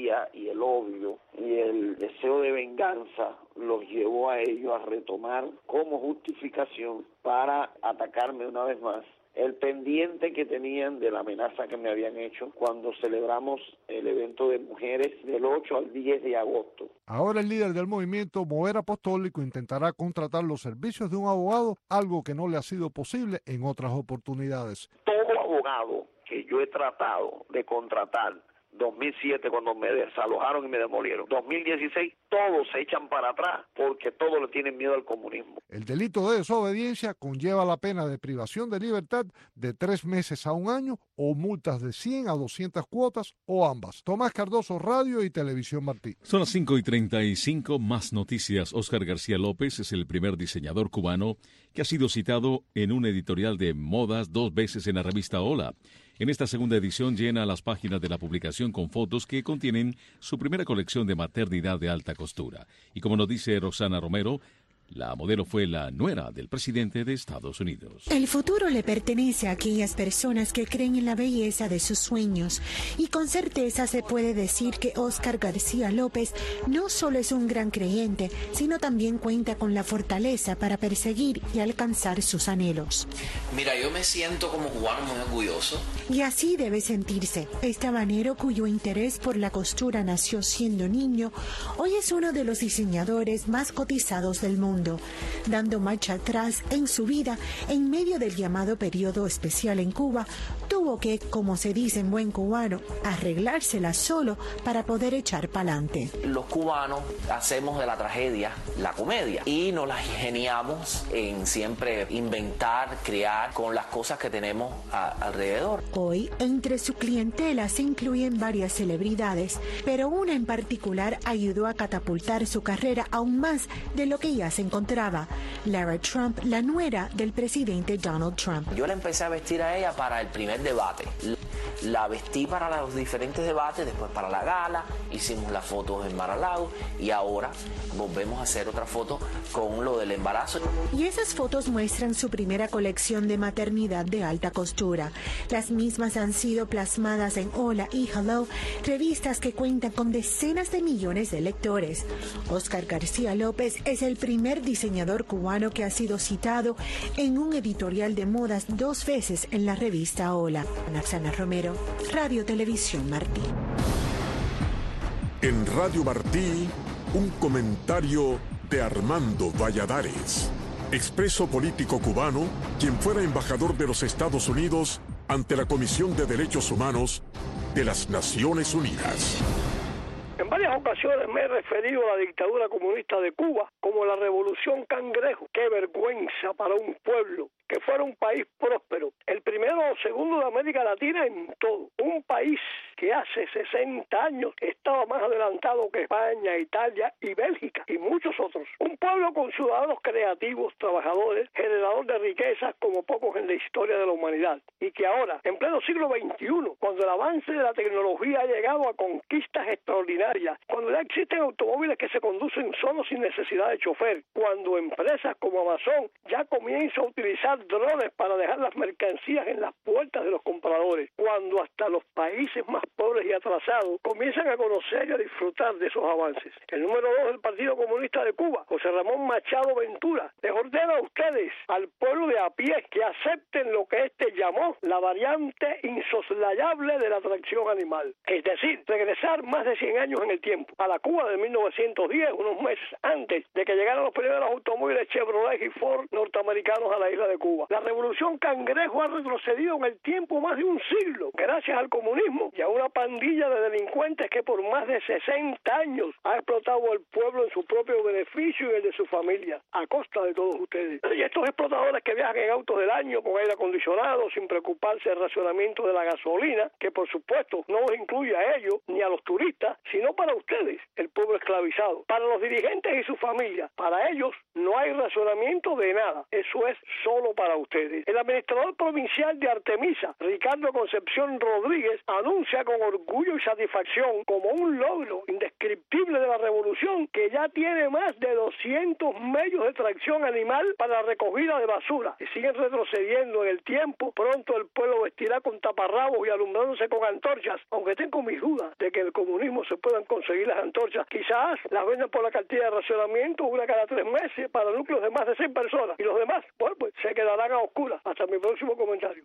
rabia y el odio y el deseo de venganza los llevó a ellos a retomar como justificación para atacarme una vez más el pendiente que tenían de la amenaza que me habían hecho cuando celebramos el evento de mujeres del 8 al 10 de agosto. Ahora el líder del movimiento Mover Apostólico intentará contratar los servicios de un abogado, algo que no le ha sido posible en otras oportunidades. Todo abogado que yo he tratado de contratar, 2007 cuando me desalojaron y me demolieron, 2016 todos se echan para atrás porque todos le tienen miedo al comunismo. El delito de desobediencia conlleva la pena de privación de libertad de 3 meses a 1 año o multas de 100 a 200 cuotas o ambas. Tomás Cardoso, Radio y Televisión Martí. Son las 5:35, más noticias. Óscar García López es el primer diseñador cubano que ha sido citado en un editorial de modas 2 veces en la revista Hola. En esta segunda edición llena las páginas de la publicación con fotos que contienen su primera colección de maternidad de alta costura. Y como nos dice Roxana Romero, la modelo fue la nuera del presidente de Estados Unidos. El futuro le pertenece a aquellas personas que creen en la belleza de sus sueños. Y con certeza se puede decir que Óscar García López no solo es un gran creyente, sino también cuenta con la fortaleza para perseguir y alcanzar sus anhelos. Mira, yo me siento como cubano muy orgulloso. Y así debe sentirse. Este habanero, cuyo interés por la costura nació siendo niño, hoy es uno de los diseñadores más cotizados del mundo, dando marcha atrás en su vida en medio del llamado periodo especial en Cuba. Tuvo que, como se dice en buen cubano, arreglársela solo para poder echar pa'lante. Los cubanos hacemos de la tragedia la comedia y nos las ingeniamos en siempre inventar, crear con las cosas que tenemos alrededor. Hoy, entre su clientela se incluyen varias celebridades, pero una en particular ayudó a catapultar su carrera aún más de lo que ya se encontraba: Lara Trump, la nuera del presidente Donald Trump. Yo la empecé a vestir a ella para el primer debate. La vestí para los diferentes debates, después para la gala, hicimos las fotos en Mar-a-Lago y ahora volvemos a hacer otra foto con lo del embarazo. Y esas fotos muestran su primera colección de maternidad de alta costura. Las mismas han sido plasmadas en Hola y Hello, revistas que cuentan con decenas de millones de lectores. Óscar García López es el primer diseñador cubano que ha sido citado en un editorial de modas 2 veces en la revista Hola. Roxana Romero, Radio Televisión Martí. En Radio Martí, un comentario de Armando Valladares, expreso político cubano, quien fuera embajador de los Estados Unidos ante la Comisión de Derechos Humanos de las Naciones Unidas. En varias ocasiones me he referido a la dictadura comunista de Cuba como la revolución cangrejo. ¡Qué vergüenza para un pueblo que fuera un país próspero! El primero o segundo de América Latina en todo. Un país que hace 60 años estaba más adelantado que España, Italia y Bélgica y muchos otros. Un pueblo con ciudadanos creativos, trabajadores, generador de riquezas como pocos en la historia de la humanidad. Y que ahora, en pleno siglo XXI, cuando el avance de la tecnología ha llegado a conquistas extraordinarias, cuando ya existen automóviles que se conducen solos sin necesidad de chofer, cuando empresas como Amazon ya comienzan a utilizar drones para dejar las mercancías en las puertas de los compradores, cuando hasta los países más pobres y atrasados comienzan a conocer y a disfrutar de esos avances. El número 2 del Partido Comunista de Cuba, José Ramón Machado Ventura, les ordena a ustedes, al pueblo de a pie, que acepten lo que éste llamó la variante insoslayable de la atracción animal. Es decir, regresar más de 100 años en el tiempo, a la Cuba de 1910, unos meses antes de que llegaran los primeros automóviles Chevrolet y Ford norteamericanos a la isla de Cuba. La revolución cangrejo ha retrocedido en el tiempo más de un siglo, gracias al comunismo y a una pandilla de delincuentes que por más de 60 años ha explotado al pueblo en su propio beneficio y el de su familia, a costa de todos ustedes. Y estos explotadores que viajan en autos del año con aire acondicionado, sin preocuparse del racionamiento de la gasolina, que por supuesto no los incluye a ellos ni a los turistas, sino para ustedes, el pueblo esclavizado. Para los dirigentes y su familia, para ellos no hay racionamiento de nada. Eso es solo para ustedes. El administrador provincial de Artemisa, Ricardo Concepción Rodríguez, anuncia con orgullo y satisfacción, como un logro indescriptible de la revolución, que ya tiene más de 200 medios de tracción animal para la recogida de basura. Y siguen retrocediendo en el tiempo. Pronto el pueblo vestirá con taparrabos y alumbrándose con antorchas, aunque tengo mis dudas de que el comunismo se puedan conseguir las antorchas. Quizás las venden por la cartilla de racionamiento, una cada 3 meses, para núcleos de más de 100 personas. Y los demás, bueno, pues se quedarán a oscuras. Hasta mi próximo comentario.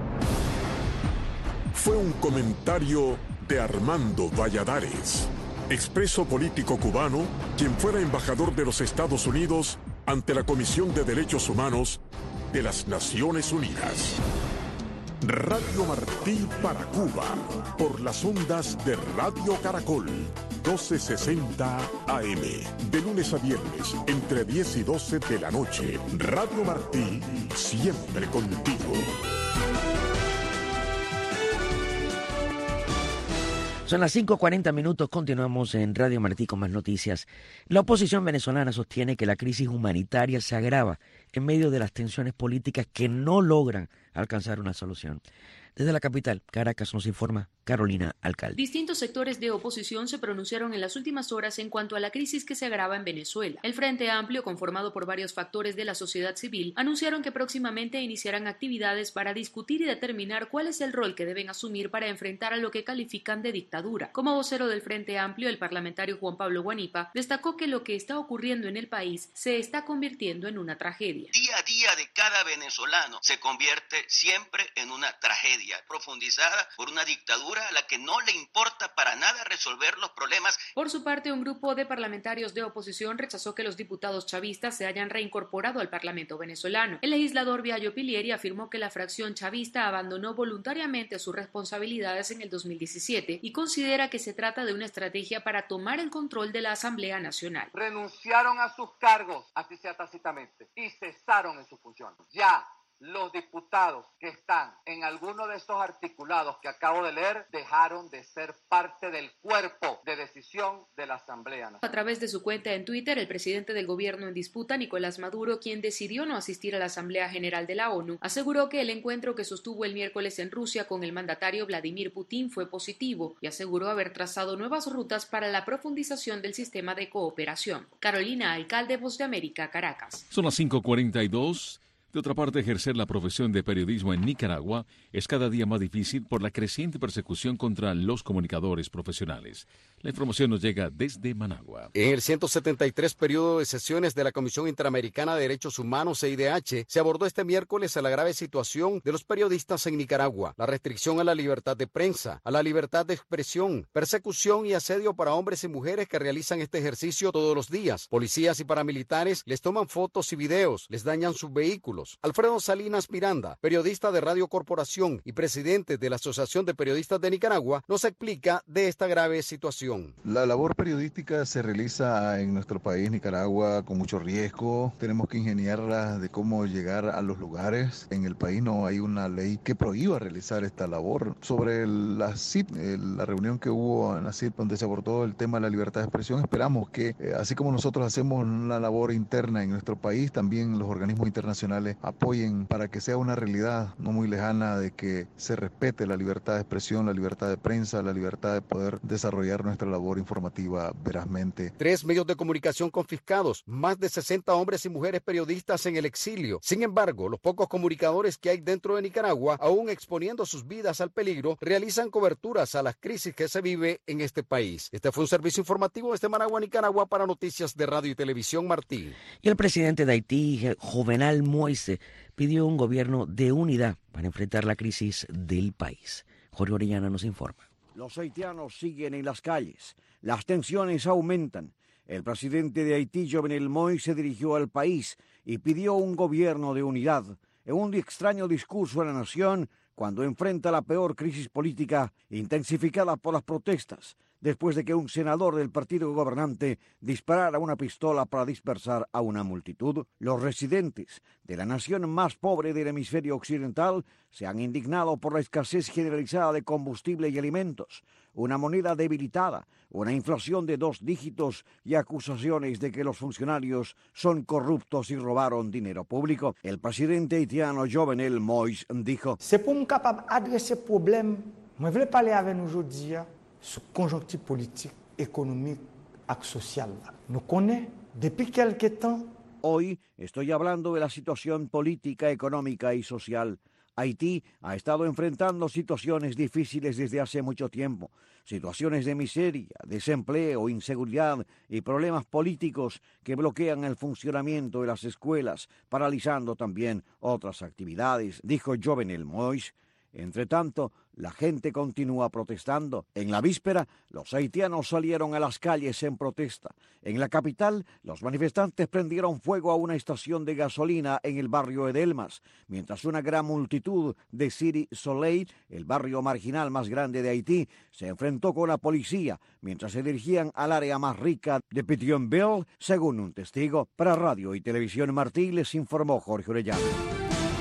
Fue un comentario de Armando Valladares, expreso político cubano, quien fuera embajador de los Estados Unidos ante la Comisión de Derechos Humanos de las Naciones Unidas. Radio Martí para Cuba, por las ondas de Radio Caracol, 1260 AM, de lunes a viernes, entre 10 y 12 de la noche. Radio Martí, siempre contigo. Son las 5:40 minutos, continuamos en Radio Martí con más noticias. La oposición venezolana sostiene que la crisis humanitaria se agrava en medio de las tensiones políticas que no logran alcanzar una solución. Desde la capital, Caracas, nos informa Carolina Alcalde. Distintos sectores de oposición se pronunciaron en las últimas horas en cuanto a la crisis que se agrava en Venezuela. El Frente Amplio, conformado por varios factores de la sociedad civil, anunciaron que próximamente iniciarán actividades para discutir y determinar cuál es el rol que deben asumir para enfrentar a lo que califican de dictadura. Como vocero del Frente Amplio, el parlamentario Juan Pablo Guanipa destacó que lo que está ocurriendo en el país se está convirtiendo en una tragedia. Día a día de cada venezolano se convierte siempre en una tragedia profundizada por una dictadura a la que no le importa para nada resolver los problemas. Por su parte, un grupo de parlamentarios de oposición rechazó que los diputados chavistas se hayan reincorporado al Parlamento venezolano. El legislador Viallo Pilieri afirmó que la fracción chavista abandonó voluntariamente sus responsabilidades en el 2017 y considera que se trata de una estrategia para tomar el control de la Asamblea Nacional. Renunciaron a sus cargos, así sea tácitamente, y cesaron en sus funciones. Ya los diputados que están en alguno de estos articulados que acabo de leer dejaron de ser parte del cuerpo de decisión de la Asamblea Nacional. A través de su cuenta en Twitter, el presidente del gobierno en disputa, Nicolás Maduro, quien decidió no asistir a la Asamblea General de la ONU, aseguró que el encuentro que sostuvo el miércoles en Rusia con el mandatario Vladimir Putin fue positivo y aseguró haber trazado nuevas rutas para la profundización del sistema de cooperación. Carolina Alcalde, Voz de América, Caracas. Son las 5:42. De otra parte, ejercer la profesión de periodismo en Nicaragua es cada día más difícil por la creciente persecución contra los comunicadores profesionales. La información nos llega desde Managua. En el 173 periodo de sesiones de la Comisión Interamericana de Derechos Humanos, CIDH, se abordó este miércoles la grave situación de los periodistas en Nicaragua, la restricción a la libertad de prensa, a la libertad de expresión, persecución y asedio para hombres y mujeres que realizan este ejercicio todos los días. Policías y paramilitares les toman fotos y videos, les dañan sus vehículos. Alfredo Salinas Miranda, periodista de Radio Corporación y presidente de la Asociación de Periodistas de Nicaragua, nos explica de esta grave situación. La labor periodística se realiza en nuestro país, Nicaragua, con mucho riesgo. Tenemos que ingeniarla de cómo llegar a los lugares. En el país no hay una ley que prohíba realizar esta labor. Sobre la CIP, la reunión que hubo en la CIP donde se abordó el tema de la libertad de expresión, esperamos que, así como nosotros hacemos una labor interna en nuestro país, también los organismos internacionales apoyen para que sea una realidad no muy lejana de que se respete la libertad de expresión, la libertad de prensa, la libertad de poder desarrollar nuestra labor informativa verazmente. 3 medios de comunicación confiscados, más de 60 hombres y mujeres periodistas en el exilio. Sin embargo, los pocos comunicadores que hay dentro de Nicaragua, aún exponiendo sus vidas al peligro, realizan coberturas a las crisis que se vive en este país. Este fue un servicio informativo desde Managua, Nicaragua, para Noticias de Radio y Televisión Martí. Y el presidente de Haití, Jovenel Moïse, pidió un gobierno de unidad para enfrentar la crisis del país. Jorge Orellana nos informa. Los haitianos siguen en las calles. Las tensiones aumentan. El presidente de Haití, Jovenel Moïse, se dirigió al país y pidió un gobierno de unidad en un extraño discurso a la nación cuando enfrenta la peor crisis política intensificada por las protestas después de que un senador del partido gobernante disparara una pistola para dispersar a una multitud. Los residentes de la nación más pobre del hemisferio occidental se han indignado por la escasez generalizada de combustible y alimentos, una moneda debilitada, una inflación de 2 dígitos y acusaciones de que los funcionarios son corruptos y robaron dinero público. El presidente haitiano Jovenel Moïse dijo: «C'est pour nous capables d'adresser ce problème. Je voulais parler avec nous aujourd'hui sur la conjoncture politique, économique et sociale. Nous connaissons depuis quelque temps». Hoy estoy hablando de la situación política, económica y social. Haití ha estado enfrentando situaciones difíciles desde hace mucho tiempo, situaciones de miseria, desempleo, inseguridad y problemas políticos que bloquean el funcionamiento de las escuelas, paralizando también otras actividades, dijo Jovenel Moïse. Entre tanto, la gente continúa protestando. En la víspera, los haitianos salieron a las calles en protesta. En la capital, los manifestantes prendieron fuego a una estación de gasolina en el barrio Edelmas, mientras una gran multitud de City Soleil, el barrio marginal más grande de Haití, se enfrentó con la policía mientras se dirigían al área más rica de Pétionville, según un testigo. Para Radio y Televisión Martí les informó Jorge Orellana.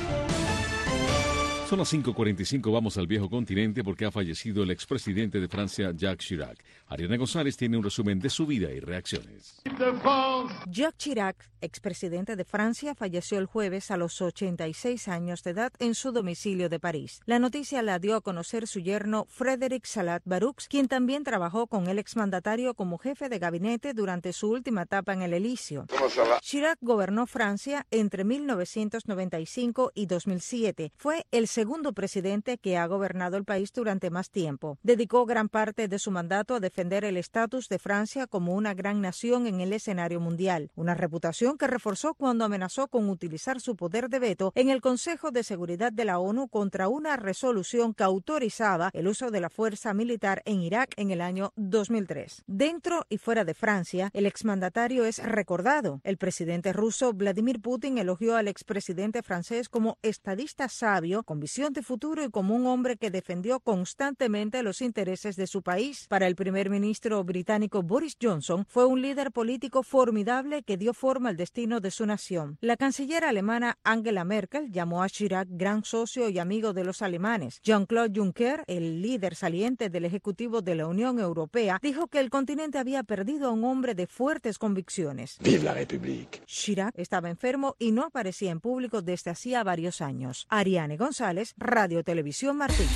Son las 5:45, vamos al viejo continente porque ha fallecido el expresidente de Francia, Jacques Chirac. Ariana González tiene un resumen de su vida y reacciones. Jacques Chirac, expresidente de Francia, falleció el jueves a los 86 años de edad en su domicilio de París. La noticia la dio a conocer su yerno Frédéric Salat-Baroux, quien también trabajó con el exmandatario como jefe de gabinete durante su última etapa en el Elíseo. Chirac gobernó Francia entre 1995 y 2007. Fue el segundo presidente que ha gobernado el país durante más tiempo. Dedicó gran parte de su mandato a defender el estatus de Francia como una gran nación en el escenario mundial, una reputación que reforzó cuando amenazó con utilizar su poder de veto en el Consejo de Seguridad de la ONU contra una resolución que autorizaba el uso de la fuerza militar en Irak en el año 2003. Dentro y fuera de Francia, el exmandatario es recordado. El presidente ruso Vladimir Putin elogió al expresidente francés como estadista sabio, con visión de futuro y como un hombre que defendió constantemente los intereses de su país. Para el primer ministro británico Boris Johnson, fue un líder político formidable que dio forma al destino de su nación. La canciller alemana Angela Merkel llamó a Chirac gran socio y amigo de los alemanes. Jean-Claude Juncker, el líder saliente del Ejecutivo de la Unión Europea, dijo que el continente había perdido a un hombre de fuertes convicciones. ¡Vive la République! Chirac estaba enfermo y no aparecía en público desde hacía varios años. Ariane González, Radio Televisión Martín.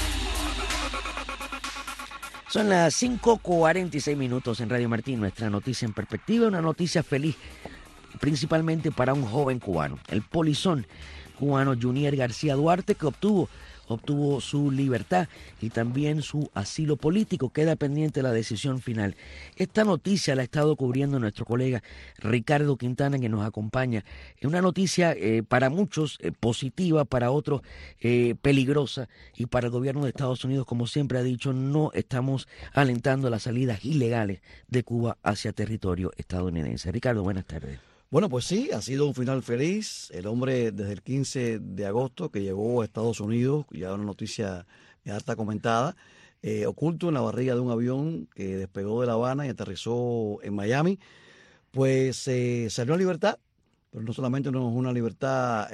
Son las 5:46 en Radio Martín. Nuestra noticia en perspectiva, una noticia feliz, principalmente para un joven cubano, el polizón cubano Junier García Duarte, que obtuvo su libertad y también su asilo político. Queda pendiente la decisión final. Esta noticia la ha estado cubriendo nuestro colega Ricardo Quintana, que nos acompaña. Es una noticia para muchos positiva, para otros peligrosa, y para el gobierno de Estados Unidos, como siempre ha dicho, no estamos alentando las salidas ilegales de Cuba hacia territorio estadounidense. Ricardo, buenas tardes. Bueno, pues sí, ha sido un final feliz. El hombre desde el 15 de agosto que llegó a Estados Unidos, ya una noticia harta comentada, oculto en la barriga de un avión que despegó de La Habana y aterrizó en Miami, pues salió a libertad, pero no solamente no es una libertad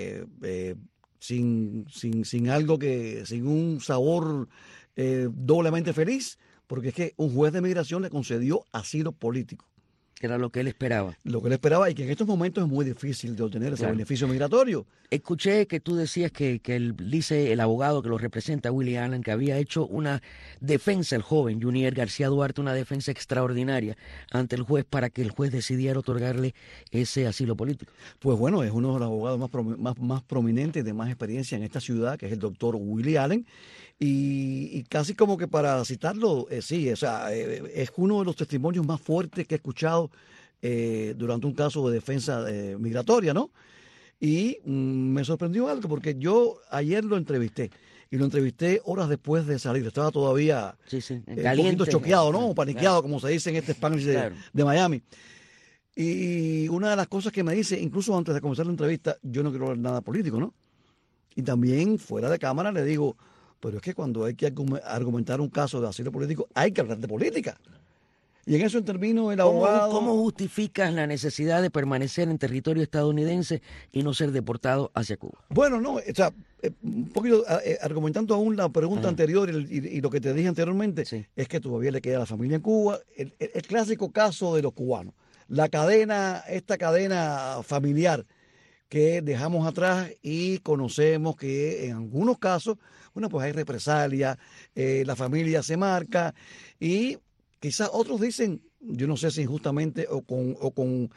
sin algo sin un sabor doblemente feliz, porque es que un juez de migración le concedió asilo político. Era lo que él esperaba. Lo que él esperaba, y que en estos momentos es muy difícil de obtener ese beneficio migratorio. Escuché que tú decías que el abogado que lo representa, Willie Allen, que había hecho una defensa, el joven Junier García Duarte, una defensa extraordinaria ante el juez para que el juez decidiera otorgarle ese asilo político. Pues bueno, es uno de los abogados más prominentes, de más experiencia en esta ciudad, que es el doctor Willie Allen. Y casi como que para citarlo, es uno de los testimonios más fuertes que he escuchado durante un caso de defensa migratoria, ¿no? Y me sorprendió algo, porque yo ayer lo entrevisté, y lo entrevisté horas después de salir. Estaba todavía un poquito choqueado, ¿no? O paniqueado, como se dice en este Spanish de Miami. Y una de las cosas que me dice, incluso antes de comenzar la entrevista, yo no quiero hablar nada político, ¿no? Y también fuera de cámara le digo, pero es que cuando hay que argumentar un caso de asilo político, hay que hablar de política. Y en eso intervino el abogado. ¿Cómo justificas la necesidad de permanecer en territorio estadounidense y no ser deportado hacia Cuba? Bueno, no, o sea, un poquito argumentando aún la pregunta anterior y lo que te dije anteriormente, es que todavía le queda a la familia en Cuba. El clásico caso de los cubanos. Esta cadena familiar que dejamos atrás y conocemos que en algunos casos, bueno, pues hay represalias, la familia se marca y quizás otros dicen, yo no sé si injustamente o con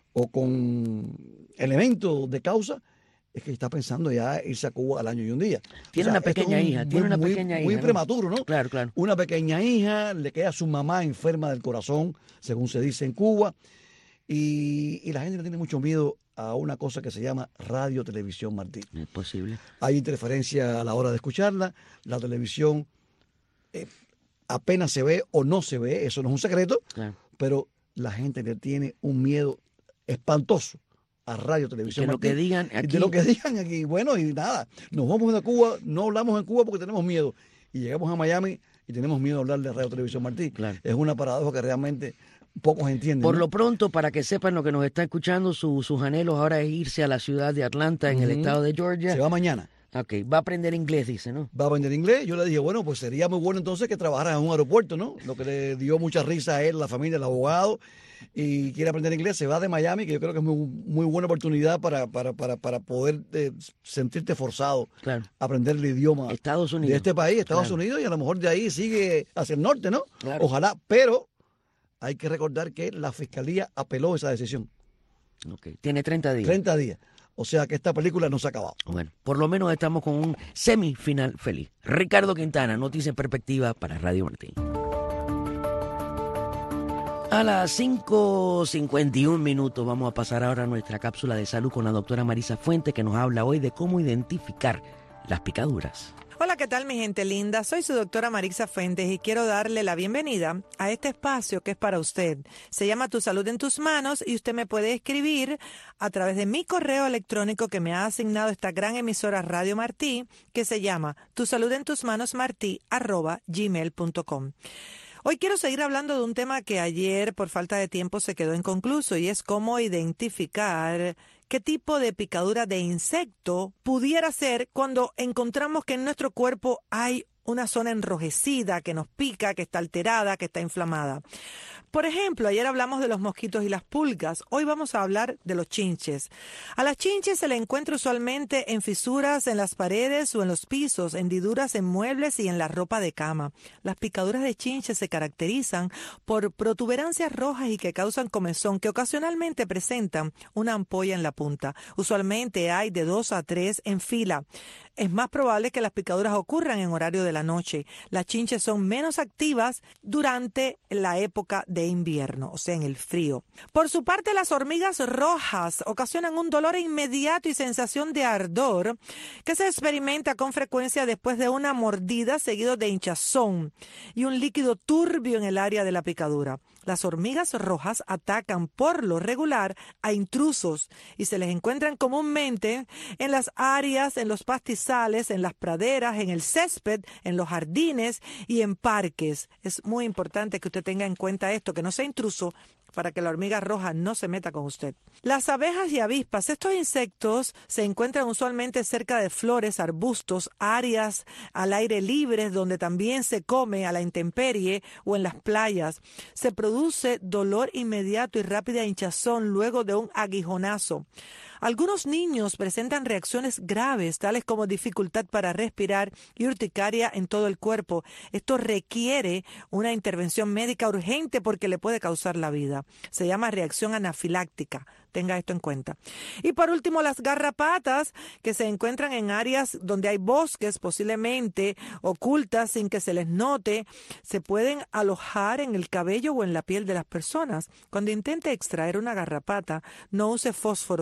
elementos de causa, es que está pensando ya irse a Cuba al año y un día. Tiene una pequeña hija, muy prematuro, ¿no? Claro, claro. Una pequeña hija, le queda a su mamá enferma del corazón, según se dice en Cuba, y la gente le tiene mucho miedo a una cosa que se llama Radio Televisión Martí. Es posible. Hay interferencia a la hora de escucharla, la televisión apenas se ve o no se ve, eso no es un secreto, claro, pero la gente le tiene un miedo espantoso a Radio Televisión de lo Martí, que digan aquí. de lo que digan aquí. Bueno, y nada, nos vamos de Cuba, no hablamos en Cuba porque tenemos miedo, y llegamos a Miami y tenemos miedo de hablar de Radio Televisión Martí. Claro. Es una paradoja que realmente pocos entienden. Por ¿no? lo pronto, para que sepan lo que nos está escuchando, sus anhelos ahora es irse a la ciudad de Atlanta, en el estado de Georgia. Se va mañana. Ok, va a aprender inglés, dice, ¿no? Va a aprender inglés. Yo le dije, bueno, pues sería muy bueno entonces que trabajara en un aeropuerto, ¿no? Lo que le dio mucha risa a él, la familia, el abogado, y quiere aprender inglés. Se va de Miami, que yo creo que es muy buena oportunidad para poder sentirte forzado claro, a aprender el idioma Estados Unidos, de este país, Estados claro, Unidos, y a lo mejor de ahí sigue hacia el norte, ¿no? Claro. Ojalá, pero hay que recordar que la Fiscalía apeló esa decisión. Okay. Tiene 30 días. 30 días. O sea que esta película no se ha acabado. Bueno, por lo menos estamos con un semifinal feliz. Ricardo Quintana, Noticias en Perspectiva para Radio Martín. A las 5:51 vamos a pasar ahora a nuestra cápsula de salud con la doctora Marisa Fuentes, que nos habla hoy de cómo identificar las picaduras. Hola, ¿qué tal mi gente linda? Soy su doctora Marisa Fuentes y quiero darle la bienvenida a este espacio que es para usted. Se llama Tu Salud en Tus Manos y usted me puede escribir a través de mi correo electrónico que me ha asignado esta gran emisora Radio Martí, que se llama tusaludentusmanosmarti@gmail.com. Hoy quiero seguir hablando de un tema que ayer por falta de tiempo se quedó inconcluso y es cómo identificar qué tipo de picadura de insecto pudiera ser cuando encontramos que en nuestro cuerpo hay una zona enrojecida que nos pica, que está alterada, que está inflamada. Por ejemplo, ayer hablamos de los mosquitos y las pulgas. Hoy vamos a hablar de los chinches. A las chinches se le encuentra usualmente en fisuras en las paredes o en los pisos, hendiduras en muebles y en la ropa de cama. Las picaduras de chinches se caracterizan por protuberancias rojas y que causan comezón, que ocasionalmente presentan una ampolla en la punta. Usualmente hay de 2 a 3 en fila. Es más probable que las picaduras ocurran en horario de la noche. Las chinches son menos activas durante la época de invierno, o sea, en el frío. Por su parte, las hormigas rojas ocasionan un dolor inmediato y sensación de ardor que se experimenta con frecuencia después de una mordida seguido de hinchazón y un líquido turbio en el área de la picadura. Las hormigas rojas atacan por lo regular a intrusos y se les encuentran comúnmente en las áreas, en los pastizales, en las praderas, en el césped, en los jardines y en parques. Es muy importante que usted tenga en cuenta esto, que no sea intruso, para que la hormiga roja no se meta con usted. Las abejas y avispas, estos insectos se encuentran usualmente cerca de flores, arbustos, áreas al aire libre donde también se come a la intemperie o en las playas. Se produce dolor inmediato y rápida hinchazón luego de un aguijonazo. Algunos niños presentan reacciones graves, tales como dificultad para respirar y urticaria en todo el cuerpo. Esto requiere una intervención médica urgente porque le puede causar la vida. Se llama reacción anafiláctica. Tenga esto en cuenta. Y por último, las garrapatas, que se encuentran en áreas donde hay bosques, posiblemente ocultas sin que se les note, se pueden alojar en el cabello o en la piel de las personas. Cuando intente extraer una garrapata, no use fósforo, cigarrillo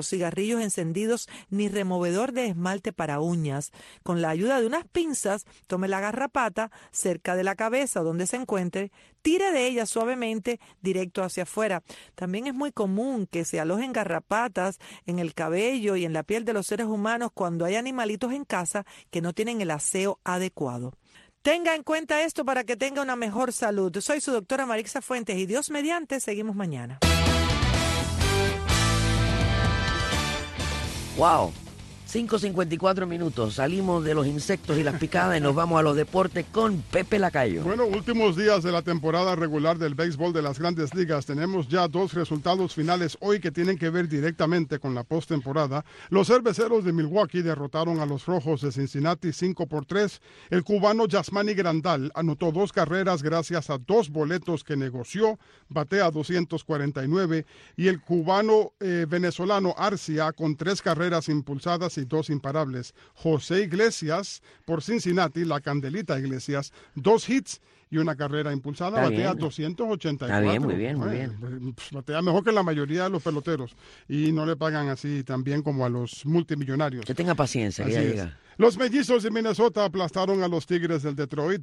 cigarrillos encendidos ni removedor de esmalte para uñas. Con la ayuda de unas pinzas, tome la garrapata cerca de la cabeza o donde se encuentre, tire de ella suavemente directo hacia afuera. También es muy común que se alojen garrapatas en el cabello y en la piel de los seres humanos cuando hay animalitos en casa que no tienen el aseo adecuado. Tenga en cuenta esto para que tenga una mejor salud. Soy su doctora Marixa Fuentes y Dios mediante, seguimos mañana. ¡Wow! 5:54 minutos. Salimos de los insectos y las picadas y nos vamos a los deportes con Pepe Lacayo. Bueno, últimos días de la temporada regular del béisbol de las Grandes Ligas. Tenemos ya 2 resultados finales hoy que tienen que ver directamente con la postemporada. Los Cerveceros de Milwaukee derrotaron a los Rojos de Cincinnati 5-3. El cubano Yasmani Grandal anotó 2 carreras gracias a 2 boletos que negoció, batea 249. Y el cubano venezolano Arcia con 3 carreras impulsadas y 2 imparables. José Iglesias por Cincinnati, la Candelita Iglesias, 2 hits y una carrera impulsada, batea 284. Está bien, muy bien, muy bien. Batea mejor que la mayoría de los peloteros y no le pagan así tan bien como a los multimillonarios. Que tenga paciencia, que ya llega. Los Mellizos de Minnesota aplastaron a los Tigres del Detroit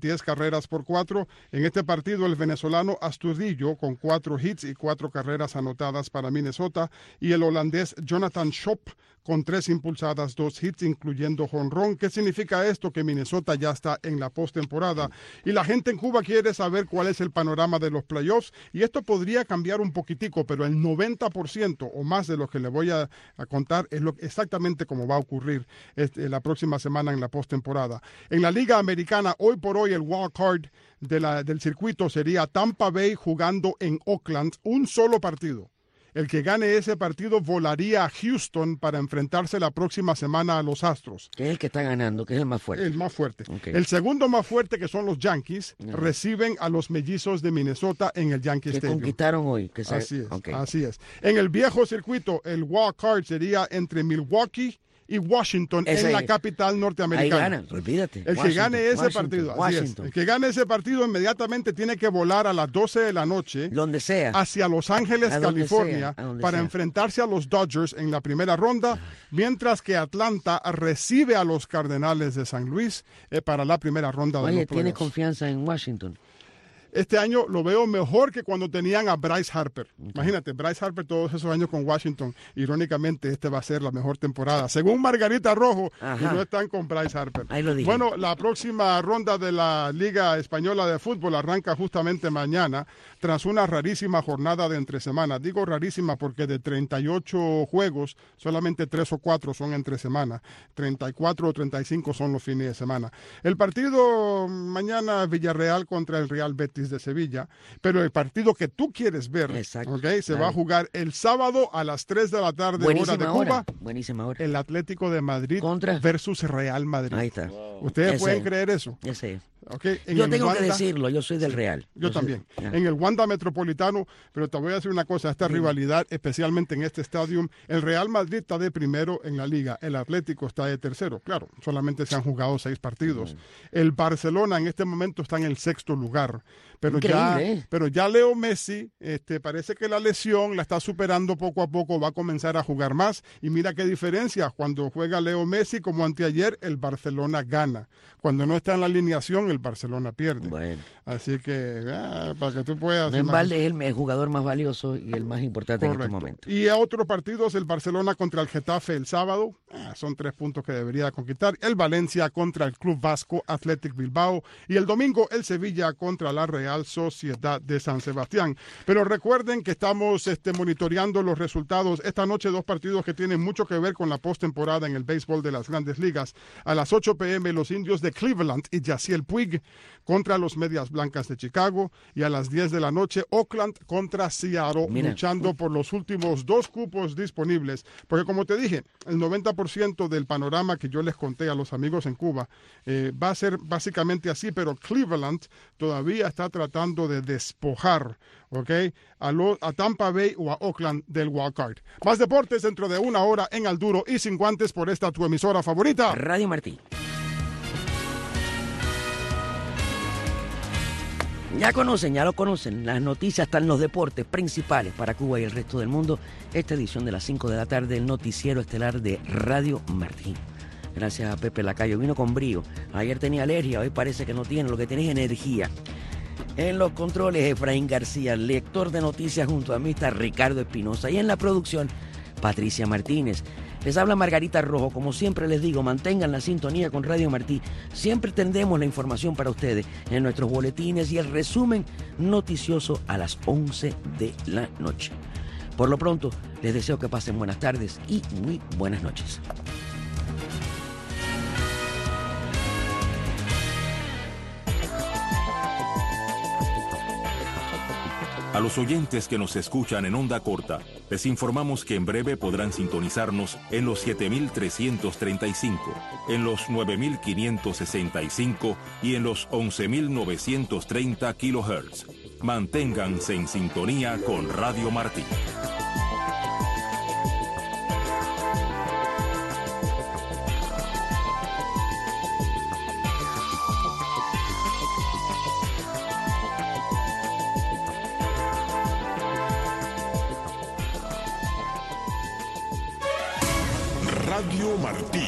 10-4. En este partido, el venezolano Astudillo con 4 hits y 4 carreras anotadas para Minnesota y el holandés Jonathan Schoop con 3 impulsadas, 2 hits, incluyendo jonrón. ¿Qué significa esto? Que Minnesota ya está en la postemporada. Y la gente en Cuba quiere saber cuál es el panorama de los playoffs. Y esto podría cambiar un poquitico, pero el 90% o más de lo que le voy a contar es exactamente cómo va a ocurrir la próxima semana en la postemporada. En la Liga Americana, hoy por hoy, el wild card del circuito sería Tampa Bay jugando en Oakland, un solo partido. El que gane ese partido volaría a Houston para enfrentarse la próxima semana a los Astros. Que es el que está ganando, que es el más fuerte. El más fuerte. Okay. El segundo más fuerte, que son los Yankees, reciben a los Mellizos de Minnesota en el Yankee Stadium. Que conquistaron hoy. Así es. En el viejo circuito, el wild card sería entre Milwaukee y Washington en la capital norteamericana. Ahí ganan, olvídate. El que gane ese partido, el que gane ese partido inmediatamente tiene que volar a las 12 de la noche, donde sea, hacia Los Ángeles, California, para enfrentarse a los Dodgers en la primera ronda, mientras que Atlanta recibe a los Cardenales de San Luis para la primera ronda de los playoffs. ¿Tienes confianza en Washington? Este año lo veo mejor que cuando tenían a Bryce Harper. Imagínate, Bryce Harper todos esos años con Washington. Irónicamente, este va a ser la mejor temporada. Según Margarita Rojo, y no están con Bryce Harper. Ahí lo dije. Bueno, la próxima ronda de la Liga Española de Fútbol arranca justamente mañana, tras una rarísima jornada de entre semana. Digo rarísima porque de 38 juegos, solamente 3 o 4 son entre semana. 34 o 35 son los fines de semana. El partido mañana, Villarreal contra el Real Betis de Sevilla, pero el partido que tú quieres ver, se va a jugar el sábado a las 3 de la tarde, hora de Cuba. Buenísima hora. El Atlético de Madrid versus Real Madrid. Ahí está. ¿Ustedes pueden creer eso? Ese es. Yo tengo que decirlo, yo soy del Real. Yo también. En el Wanda Metropolitano, pero te voy a decir una cosa, esta rivalidad, especialmente en este estadio, el Real Madrid está de primero en la liga, el Atlético está de tercero. Claro, solamente se han jugado 6 partidos. El Barcelona en este momento está en el 6º lugar. Pero ya Leo Messi, parece que la lesión la está superando poco a poco, va a comenzar a jugar más. Y mira qué diferencia, cuando juega Leo Messi, como anteayer, el Barcelona gana. Cuando no está en la alineación, el Barcelona pierde. Bueno. Así que, para que tú puedas... No en balde es el jugador más valioso y el más importante en este momento. Y a otros partidos, el Barcelona contra el Getafe el sábado, son 3 puntos que debería conquistar. El Valencia contra el Club Vasco Athletic Bilbao. Y el domingo, el Sevilla contra la Real Sociedad de San Sebastián. Pero recuerden que estamos monitoreando los resultados. Esta noche 2 partidos que tienen mucho que ver con la postemporada en el béisbol de las Grandes Ligas. A las 8 p.m. los Indios de Cleveland y Yasiel Puig contra los Medias Blancas de Chicago, y a las 10 de la noche Oakland contra Seattle, luchando por los últimos 2 cupos disponibles, porque como te dije, el 90% del panorama que yo les conté a los amigos en Cuba va a ser básicamente así, pero Cleveland todavía está tratando de despojar a Tampa Bay o a Oakland del wild card. Más deportes dentro de 1 hora en Al Duro y Sin Guantes por esta tu emisora favorita, Radio Martí. Ya lo conocen, las noticias están en los deportes principales para Cuba y el resto del mundo. Esta edición de las 5 de la tarde, el noticiero estelar de Radio Martí. Gracias a Pepe Lacayo, vino con brío. Ayer tenía alergia, hoy parece que no tiene, lo que tiene es energía. En los controles, Efraín García, lector de noticias junto a mí está Ricardo Espinosa. Y en la producción, Patricia Martínez. Les habla Margarita Rojo. Como siempre les digo, mantengan la sintonía con Radio Martí. Siempre tendremos la información para ustedes en nuestros boletines y el resumen noticioso a las 11 de la noche. Por lo pronto, les deseo que pasen buenas tardes y muy buenas noches. A los oyentes que nos escuchan en onda corta, les informamos que en breve podrán sintonizarnos en los 7.335, en los 9.565 y en los 11.930 kHz. Manténganse en sintonía con Radio Martí. Radio Martí,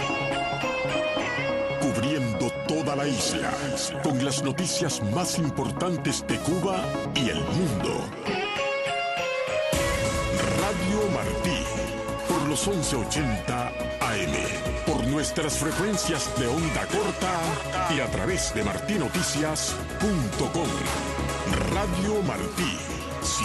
cubriendo toda la isla, con las noticias más importantes de Cuba y el mundo. Radio Martí, por los 1180 AM, por nuestras frecuencias de onda corta y a través de martinoticias.com. Radio Martí.